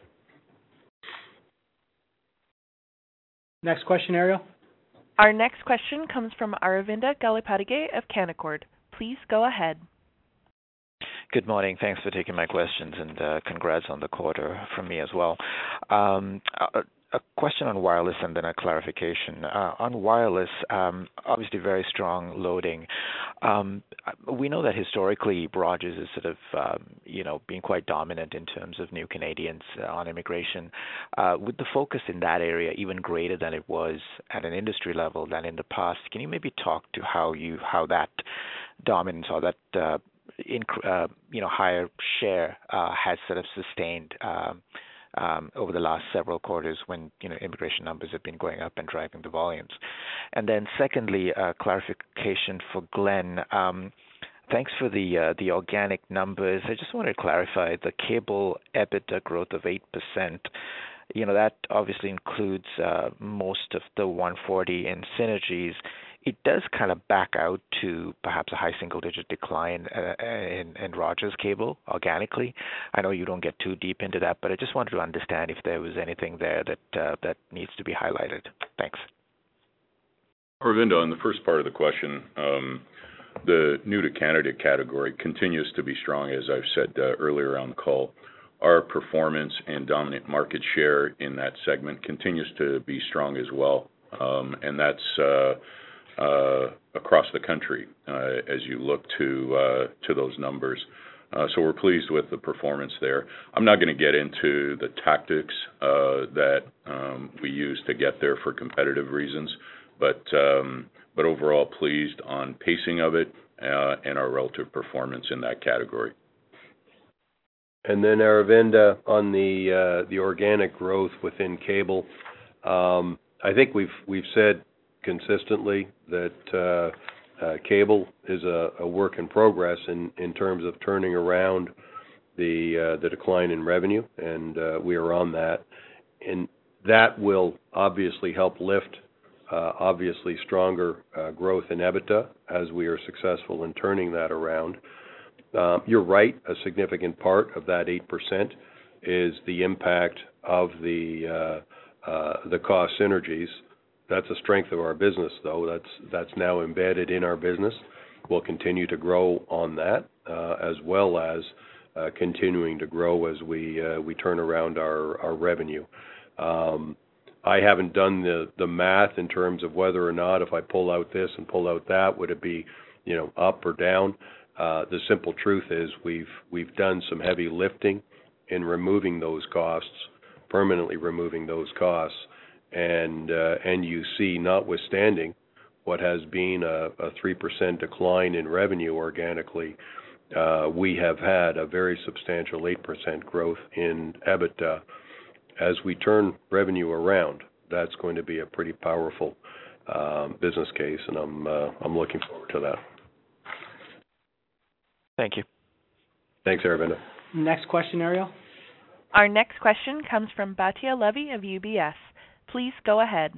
Next question, Ariel. Our next question comes from Aravinda Galappatthige of Canaccord. Please go ahead. Good morning. Thanks for taking my questions, and uh, congrats on the quarter from me as well. Um, a, a question on wireless and then a clarification. Uh, on wireless, um, obviously very strong loading. Um, we know that historically Rogers is sort of, um, you know, being quite dominant in terms of new Canadians uh, on immigration. Uh, with the focus in that area even greater than it was at an industry level than in the past, can you maybe talk to how you how that dominance or that uh, in, uh, you know, higher share uh, has sort of sustained um, um, over the last several quarters when, you know, immigration numbers have been going up and driving the volumes? And then secondly, uh, clarification for Glenn. Um, thanks for the uh, the organic numbers. I just want to clarify the cable EBITDA growth of eight percent. You know, that obviously includes uh, most of the one forty in synergies. It does kind of back out to perhaps a high single-digit decline uh, in, in Rogers Cable organically. I know you don't get too deep into that, but I just wanted to understand if there was anything there that uh, that needs to be highlighted. Thanks. Aravinda, on the first part of the question, um, the new to Canada category continues to be strong, as I've said uh, earlier on the call. Our performance and dominant market share in that segment continues to be strong as well, um, and that's uh, Uh, across the country uh, as you look to uh, to those numbers. Uh, so we're pleased with the performance there. I'm not going to get into the tactics uh, that um, we use to get there for competitive reasons, but um, but overall pleased on pacing of it uh, and our relative performance in that category. And then Aravinda, on the uh, the organic growth within cable, um, I think we've we've said consistently that uh, uh, cable is a, a work in progress in, in terms of turning around the uh, the decline in revenue, and uh, we are on that. And that will obviously help lift uh, obviously stronger uh, growth in EBITDA as we are successful in turning that around. Uh, you're right, a significant part of that eight percent is the impact of the uh, uh, the cost synergies. That's a strength of our business, though. That's that's now embedded in our business. We'll continue to grow on that, uh, as well as uh, continuing to grow as we uh, we turn around our, our revenue. Um, I haven't done the, the math in terms of whether or not if I pull out this and pull out that, would it be, you know, up or down? Uh, the simple truth is we've we've done some heavy lifting in removing those costs, permanently removing those costs, and uh, and you see, notwithstanding what has been a, a three percent decline in revenue organically, uh, we have had a very substantial eight percent growth in EBITDA. As we turn revenue around, that's going to be a pretty powerful um, business case, and I'm uh, I'm looking forward to that. Thank you. Thanks, Aravinda. Next question, Ariel. Our next question comes from Batya Levy of U B S. Please go ahead.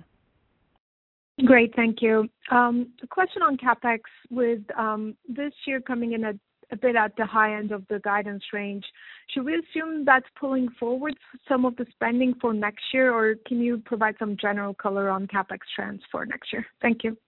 Great, thank you. Um, a question on CapEx. With um, this year coming in a, a bit at the high end of the guidance range, should we assume that's pulling forward some of the spending for next year, or can you provide some general color on CapEx trends for next year? Thank you.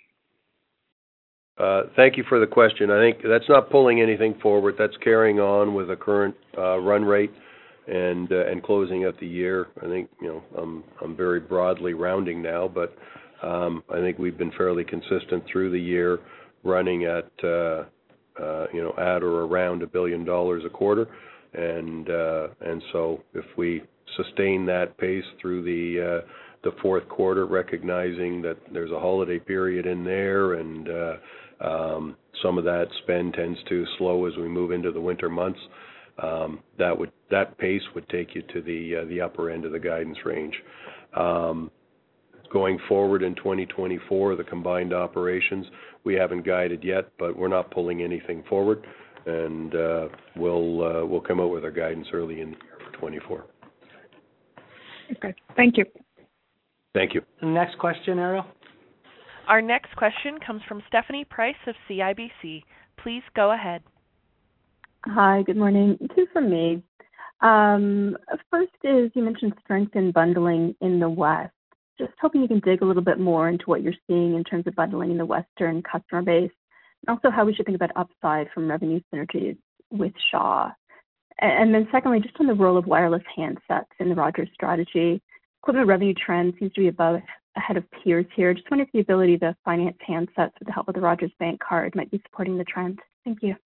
Uh, thank you for the question. I think that's not pulling anything forward. That's carrying on with the current uh, run rate and uh, and closing out the year. I think, you know, I'm I'm very broadly rounding now, but um, I think we've been fairly consistent through the year, running at uh, uh, you know at or around a billion dollars a quarter, and uh, and so if we sustain that pace through the uh, the fourth quarter, recognizing that there's a holiday period in there, and uh, um, some of that spend tends to slow as we move into the winter months. Um, that would that pace would take you to the uh, the upper end of the guidance range. Um, going forward in twenty twenty-four, the combined operations, we haven't guided yet, but we're not pulling anything forward, and uh, we'll uh, we'll come out with our guidance early in the year for twenty-four. Okay, thank you. Thank you. Next question, Ariel. Our next question comes from Stephanie Price of C I B C. Please go ahead. Hi, good morning. Two from me. Um, first is you mentioned strength in bundling in the West. Just hoping you can dig a little bit more into what you're seeing in terms of bundling in the Western customer base, and also how we should think about upside from revenue synergies with Shaw. And then secondly, just on the role of wireless handsets in the Rogers strategy, equipment revenue trend seems to be above ahead of peers here. Just wondering if the ability to finance handsets with the help of the Rogers Bank card might be supporting the trend. Thank you.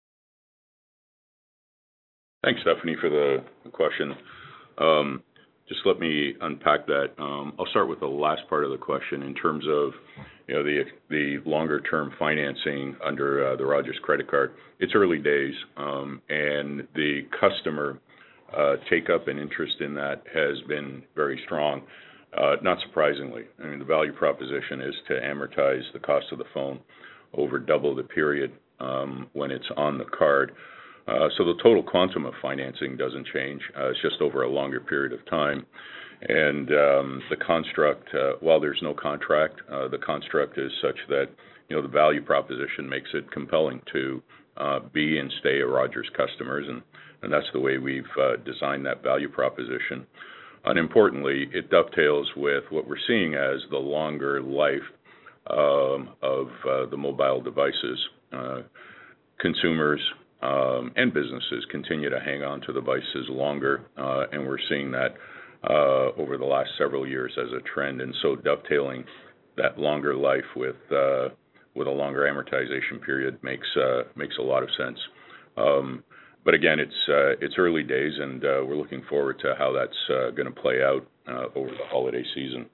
Thanks, Stephanie, for the question. Um, just let me unpack that. Um, I'll start with the last part of the question in terms of, you know, the the longer-term financing under uh, the Rogers credit card. It's early days, um, and the customer uh, take-up and interest in that has been very strong. Uh, not surprisingly, I mean, the value proposition is to amortize the cost of the phone over double the period um, when it's on the card. Uh, so the total quantum of financing doesn't change. Uh, it's just over a longer period of time. And um, the construct, uh, while there's no contract, uh, the construct is such that, you know, the value proposition makes it compelling to uh, be and stay a Rogers customers, and, and that's the way we've uh, designed that value proposition. And importantly, it dovetails with what we're seeing as the longer life um, of uh, the mobile devices. Uh, consumers um, and businesses continue to hang on to devices longer, uh, and we're seeing that uh, over the last several years as a trend. And so dovetailing that longer life with uh, with a longer amortization period makes uh, makes a lot of sense. Um, but again, it's uh, it's early days, and uh, we're looking forward to how that's uh, going to play out uh, over the holiday season.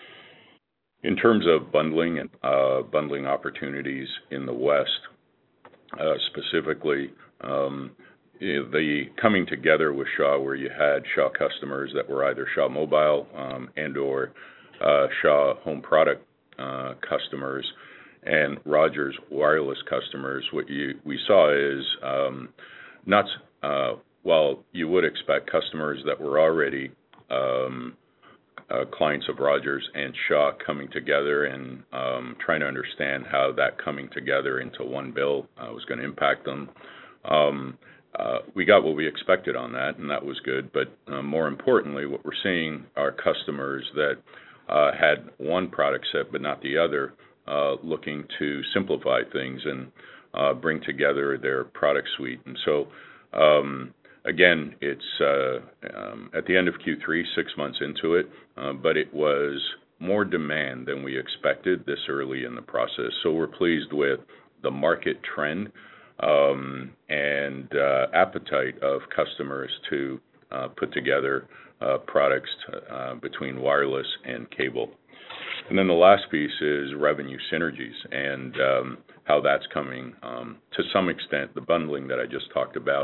In terms of bundling and uh, bundling opportunities in the West, uh, specifically, um, the coming together with Shaw, where you had Shaw customers that were either Shaw Mobile um, and or uh, Shaw Home Product uh, customers and Rogers Wireless customers, what you, we saw is um, not, uh, while you would expect customers that were already um, uh, clients of Rogers and Shaw coming together and um, trying to understand how that coming together into one bill uh, was going to impact them. Um, Uh, we got what we expected on that, and that was good. But uh, more importantly, what we're seeing are customers that uh, had one product set but not the other, uh, looking to simplify things and uh, bring together their product suite. And so, um, again, it's uh, um, at the end of Q three, six months into it, uh, but it was more demand than we expected this early in the process. So we're pleased with the market trend Um, and uh, appetite of customers to uh, put together uh, products to, uh, between wireless and cable. And then the last piece is revenue synergies and um, how that's coming. Um, to some extent, the bundling that I just talked about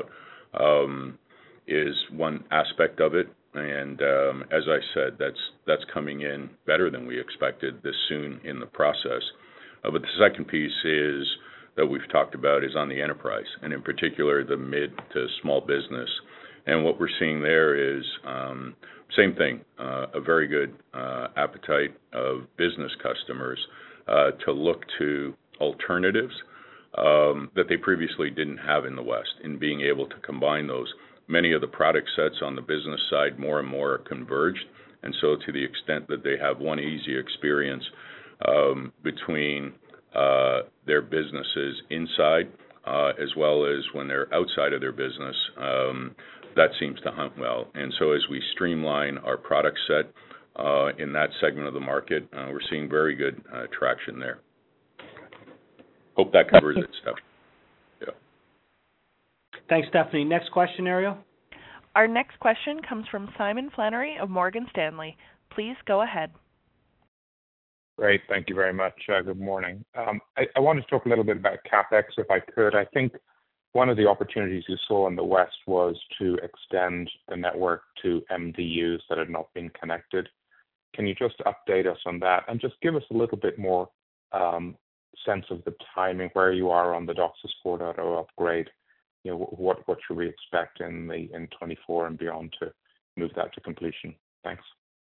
um, is one aspect of it. And um, as I said, that's that's coming in better than we expected this soon in the process. Uh, but the second piece is that we've talked about is on the enterprise, and in particular the mid to small business. And what we're seeing there is um, same thing, uh, a very good uh, appetite of business customers uh, to look to alternatives um, that they previously didn't have in the West, in being able to combine those. Many of the product sets on the business side more and more are converged, and so to the extent that they have one easy experience um, between Uh, their businesses inside, uh, as well as when they're outside of their business, um, that seems to hunt well. And so as we streamline our product set uh, in that segment of the market, uh, we're seeing very good uh, traction there. Hope that covers it, Stephanie. Yeah. Thanks, Stephanie. Next question, Ariel. Our next question comes from Simon Flannery of Morgan Stanley. Please go ahead. Great. Thank you very much. Uh, good morning. Um, I, I wanted to talk a little bit about CapEx, if I could. I think one of the opportunities you saw in the West was to extend the network to M D Us that had not been connected. Can you just update us on that and just give us a little bit more um, sense of the timing, where you are on the DOCSIS four point oh upgrade? You know, what what should we expect in the in twenty-four and beyond to move that to completion? Thanks.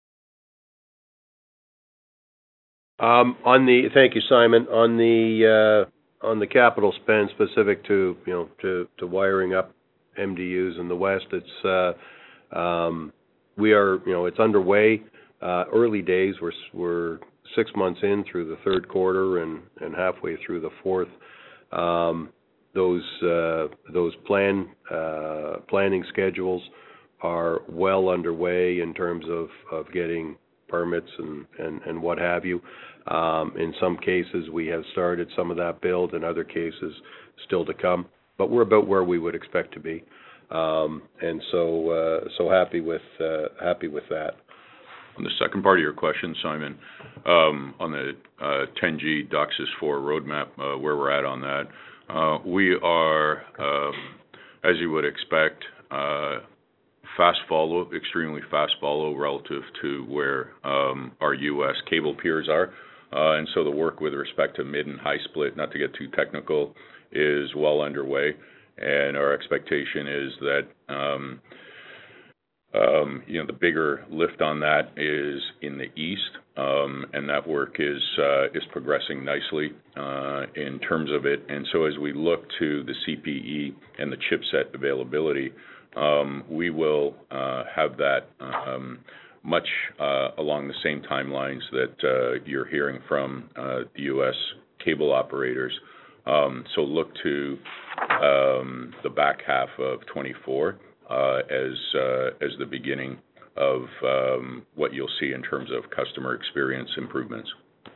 Um, on the thank you, Simon. On the uh, on the capital spend specific to you know to, to wiring up M D Us in the West, it's uh, um, we are you know it's underway. Uh, early days. We're we're six months in through the third quarter and, and halfway through the fourth. Um, those uh, those plan uh, planning schedules are well underway in terms of, of getting permits and, and, and what have you. Um, in some cases, we have started some of that build. In other cases, still to come. But we're about where we would expect to be, um, and so uh, so happy with uh, happy with that. On the second part of your question, Simon, um, on the uh, ten G DOCSIS four roadmap, uh, where we're at on that, uh, we are, um, as you would expect, uh, fast follow, extremely fast follow relative to where um, our U S cable peers are. Uh, and so the work with respect to mid and high split, not to get too technical, is well underway. And our expectation is that um, Um, you know, the bigger lift on that is in the east, um, and that work is uh, is progressing nicely uh, in terms of it. And so as we look to the C P E and the chipset availability, um, we will uh, have that um, much uh, along the same timelines that uh, you're hearing from uh, the U S cable operators. Um, so look to um, the back half of twenty-four. Uh, as uh, as the beginning of um, what you'll see in terms of customer experience improvements.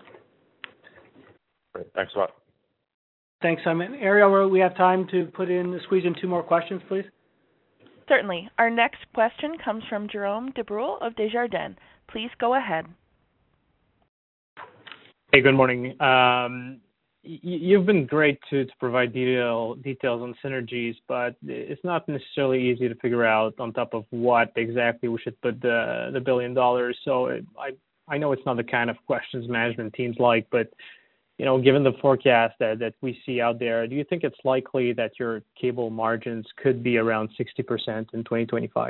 Great. Thanks a lot. Thanks, Simon. Ariel, we have time to put in, squeeze in two more questions, please. Certainly. Our next question comes from Jerome Dubreuil of Desjardins. Please go ahead. Hey, good morning. Um, y- you've been great to, to provide detail, details on synergies, but it's not necessarily easy to figure out on top of what exactly we should put the, the billion dollars. So it, I, I know it's not the kind of questions management teams like, but you know, given the forecast that, that we see out there, do you think it's likely that your cable margins could be around sixty percent in twenty twenty-five?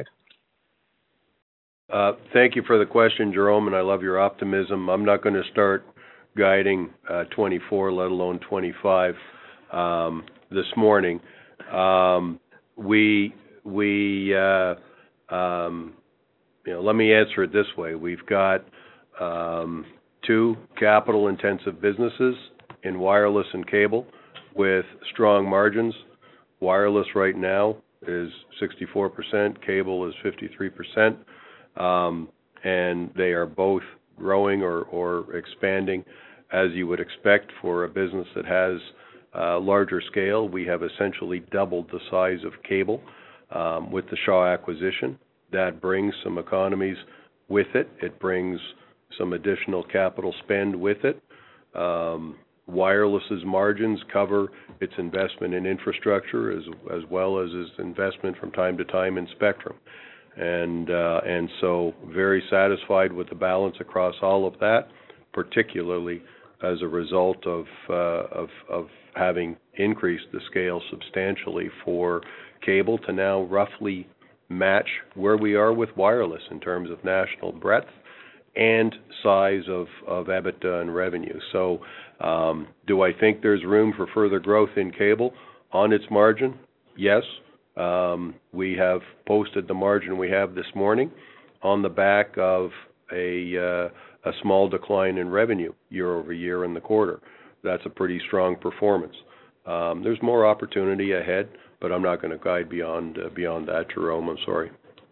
Uh, thank you for the question, Jerome, and I love your optimism. I'm not going to start guiding uh, twenty-four, let alone twenty-five, um, this morning. Um, we, we, uh, um, you know, let me answer it this way. We've got um, two capital-intensive businesses in wireless and cable with strong margins. Wireless right now is sixty-four percent, cable is fifty-three percent, um, and they are both growing or, or expanding as you would expect for a business that has uh, larger scale. We have essentially doubled the size of cable um, with the Shaw acquisition. That brings some economies with it. It brings some additional capital spend with it. Um, Wireless's margins cover its investment in infrastructure as as well as its investment from time to time in spectrum. And uh, and so very satisfied with the balance across all of that, particularly as a result of, uh, of of having increased the scale substantially for cable to now roughly match where we are with wireless in terms of national breadth and size of, of EBITDA and revenue. So um, do I think there's room for further growth in cable on its margin? Yes. Um, we have posted the margin we have this morning on the back of a, uh, a small decline in revenue year over year in the quarter. That's a pretty strong performance. Um, there's more opportunity ahead, but I'm not going to guide beyond uh, beyond that, Jerome. I'm sorry.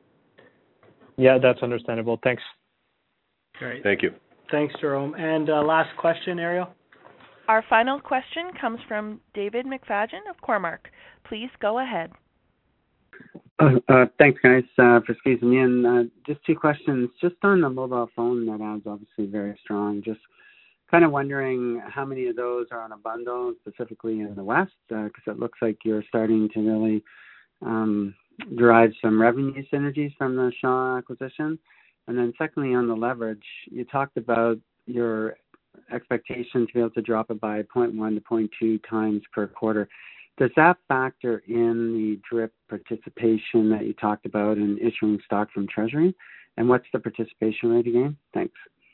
Yeah, that's understandable. Thanks. Great. Thank you. Thanks, Jerome. And uh, last question, Ariel. Our final question comes from David McFadgen of Cormark. Please go ahead. Uh, uh, thanks, guys, uh, for squeezing me in. Uh, just two questions. Just on the mobile phone net adds, obviously very strong. Just kind of wondering how many of those are on a bundle, specifically in the West, because uh, it looks like you're starting to really um, derive some revenue synergies from the Shaw acquisition. And then secondly, on the leverage, you talked about your expectation to be able to drop it by zero point one to zero point two times per quarter. Does that factor in the DRIP participation that you talked about in issuing stock from Treasury? And what's the participation rate again? Thanks.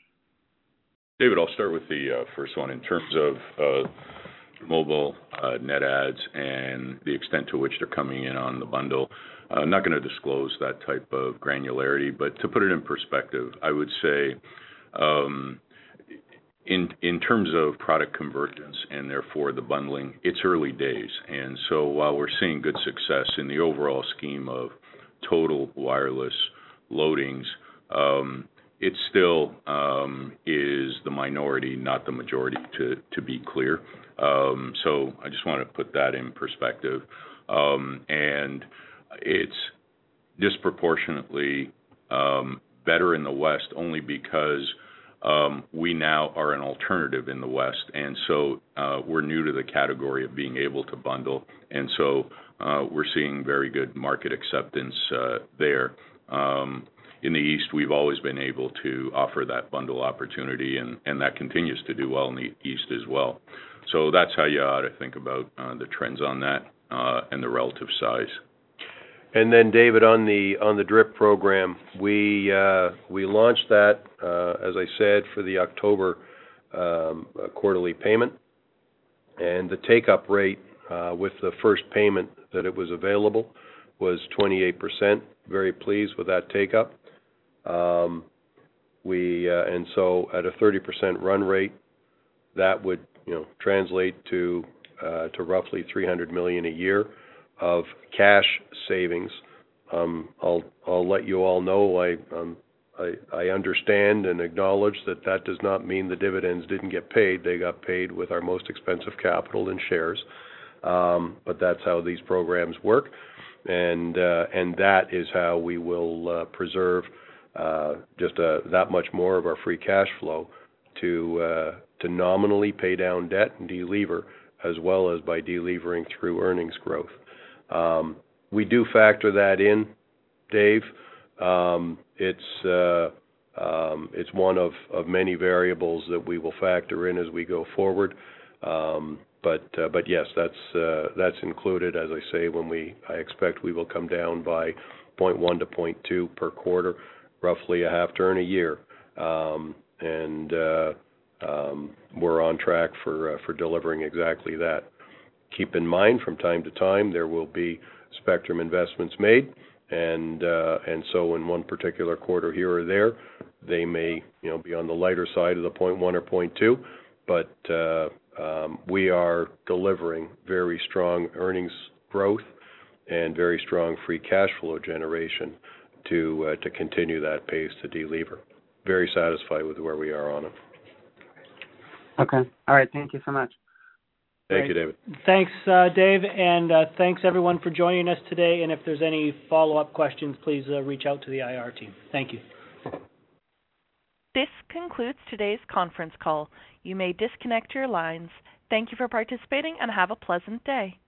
David, I'll start with the uh, first one. In terms of uh, mobile uh, net adds and the extent to which they're coming in on the bundle, I'm not going to disclose that type of granularity, but to put it in perspective, I would say um, in in terms of product convergence and therefore the bundling, it's early days. And so while we're seeing good success in the overall scheme of total wireless loadings, um, it still um, is the minority, not the majority, to, to be clear. Um, so I just want to put that in perspective. Um, and it's disproportionately um, better in the West only because um, we now are an alternative in the West, and so uh, we're new to the category of being able to bundle, and so uh, we're seeing very good market acceptance uh, there. Um, in the East, we've always been able to offer that bundle opportunity, and, and that continues to do well in the East as well. So that's how you ought to think about uh, the trends on that uh, and the relative size. And then, David, on the on the DRIP program, we uh, we launched that, uh, as I said, for the October um, quarterly payment, and the take-up rate uh, with the first payment that it was available was twenty-eight percent. Very pleased with that take-up. Um, we uh, and so at a thirty percent run rate, that would you know translate to uh, to roughly three hundred million dollars a year of cash savings. Um, I'll I'll let you all know I, um, I I understand and acknowledge that that does not mean the dividends didn't get paid. They got paid with our most expensive capital in shares, um, but that's how these programs work. and uh, and that is how we will uh, preserve uh, just uh, that much more of our free cash flow to uh, to nominally pay down debt and delever, as well as by delevering through earnings growth. Um, we do factor that in, Dave. Um, it's uh, um, it's one of, of many variables that we will factor in as we go forward. Um, but uh, but yes, that's uh, that's included, as I say, when we I expect we will come down by zero point one to zero point two per quarter, roughly a half turn a year, um, and uh, um, we're on track for uh, for delivering exactly that. Keep in mind, from time to time, there will be spectrum investments made, and uh, and so in one particular quarter here or there, they may you know be on the lighter side of the zero point one or zero point two, but uh, um, we are delivering very strong earnings growth and very strong free cash flow generation to uh, to continue that pace to delever. Very satisfied with where we are on it. Okay. All right. Thank you so much. Thank Great. you, David. Thanks, uh, Dave, and uh, thanks everyone for joining us today. And if there's any follow-up questions, please uh, reach out to the I R team. Thank you. This concludes today's conference call. You may disconnect your lines. Thank you for participating and have a pleasant day.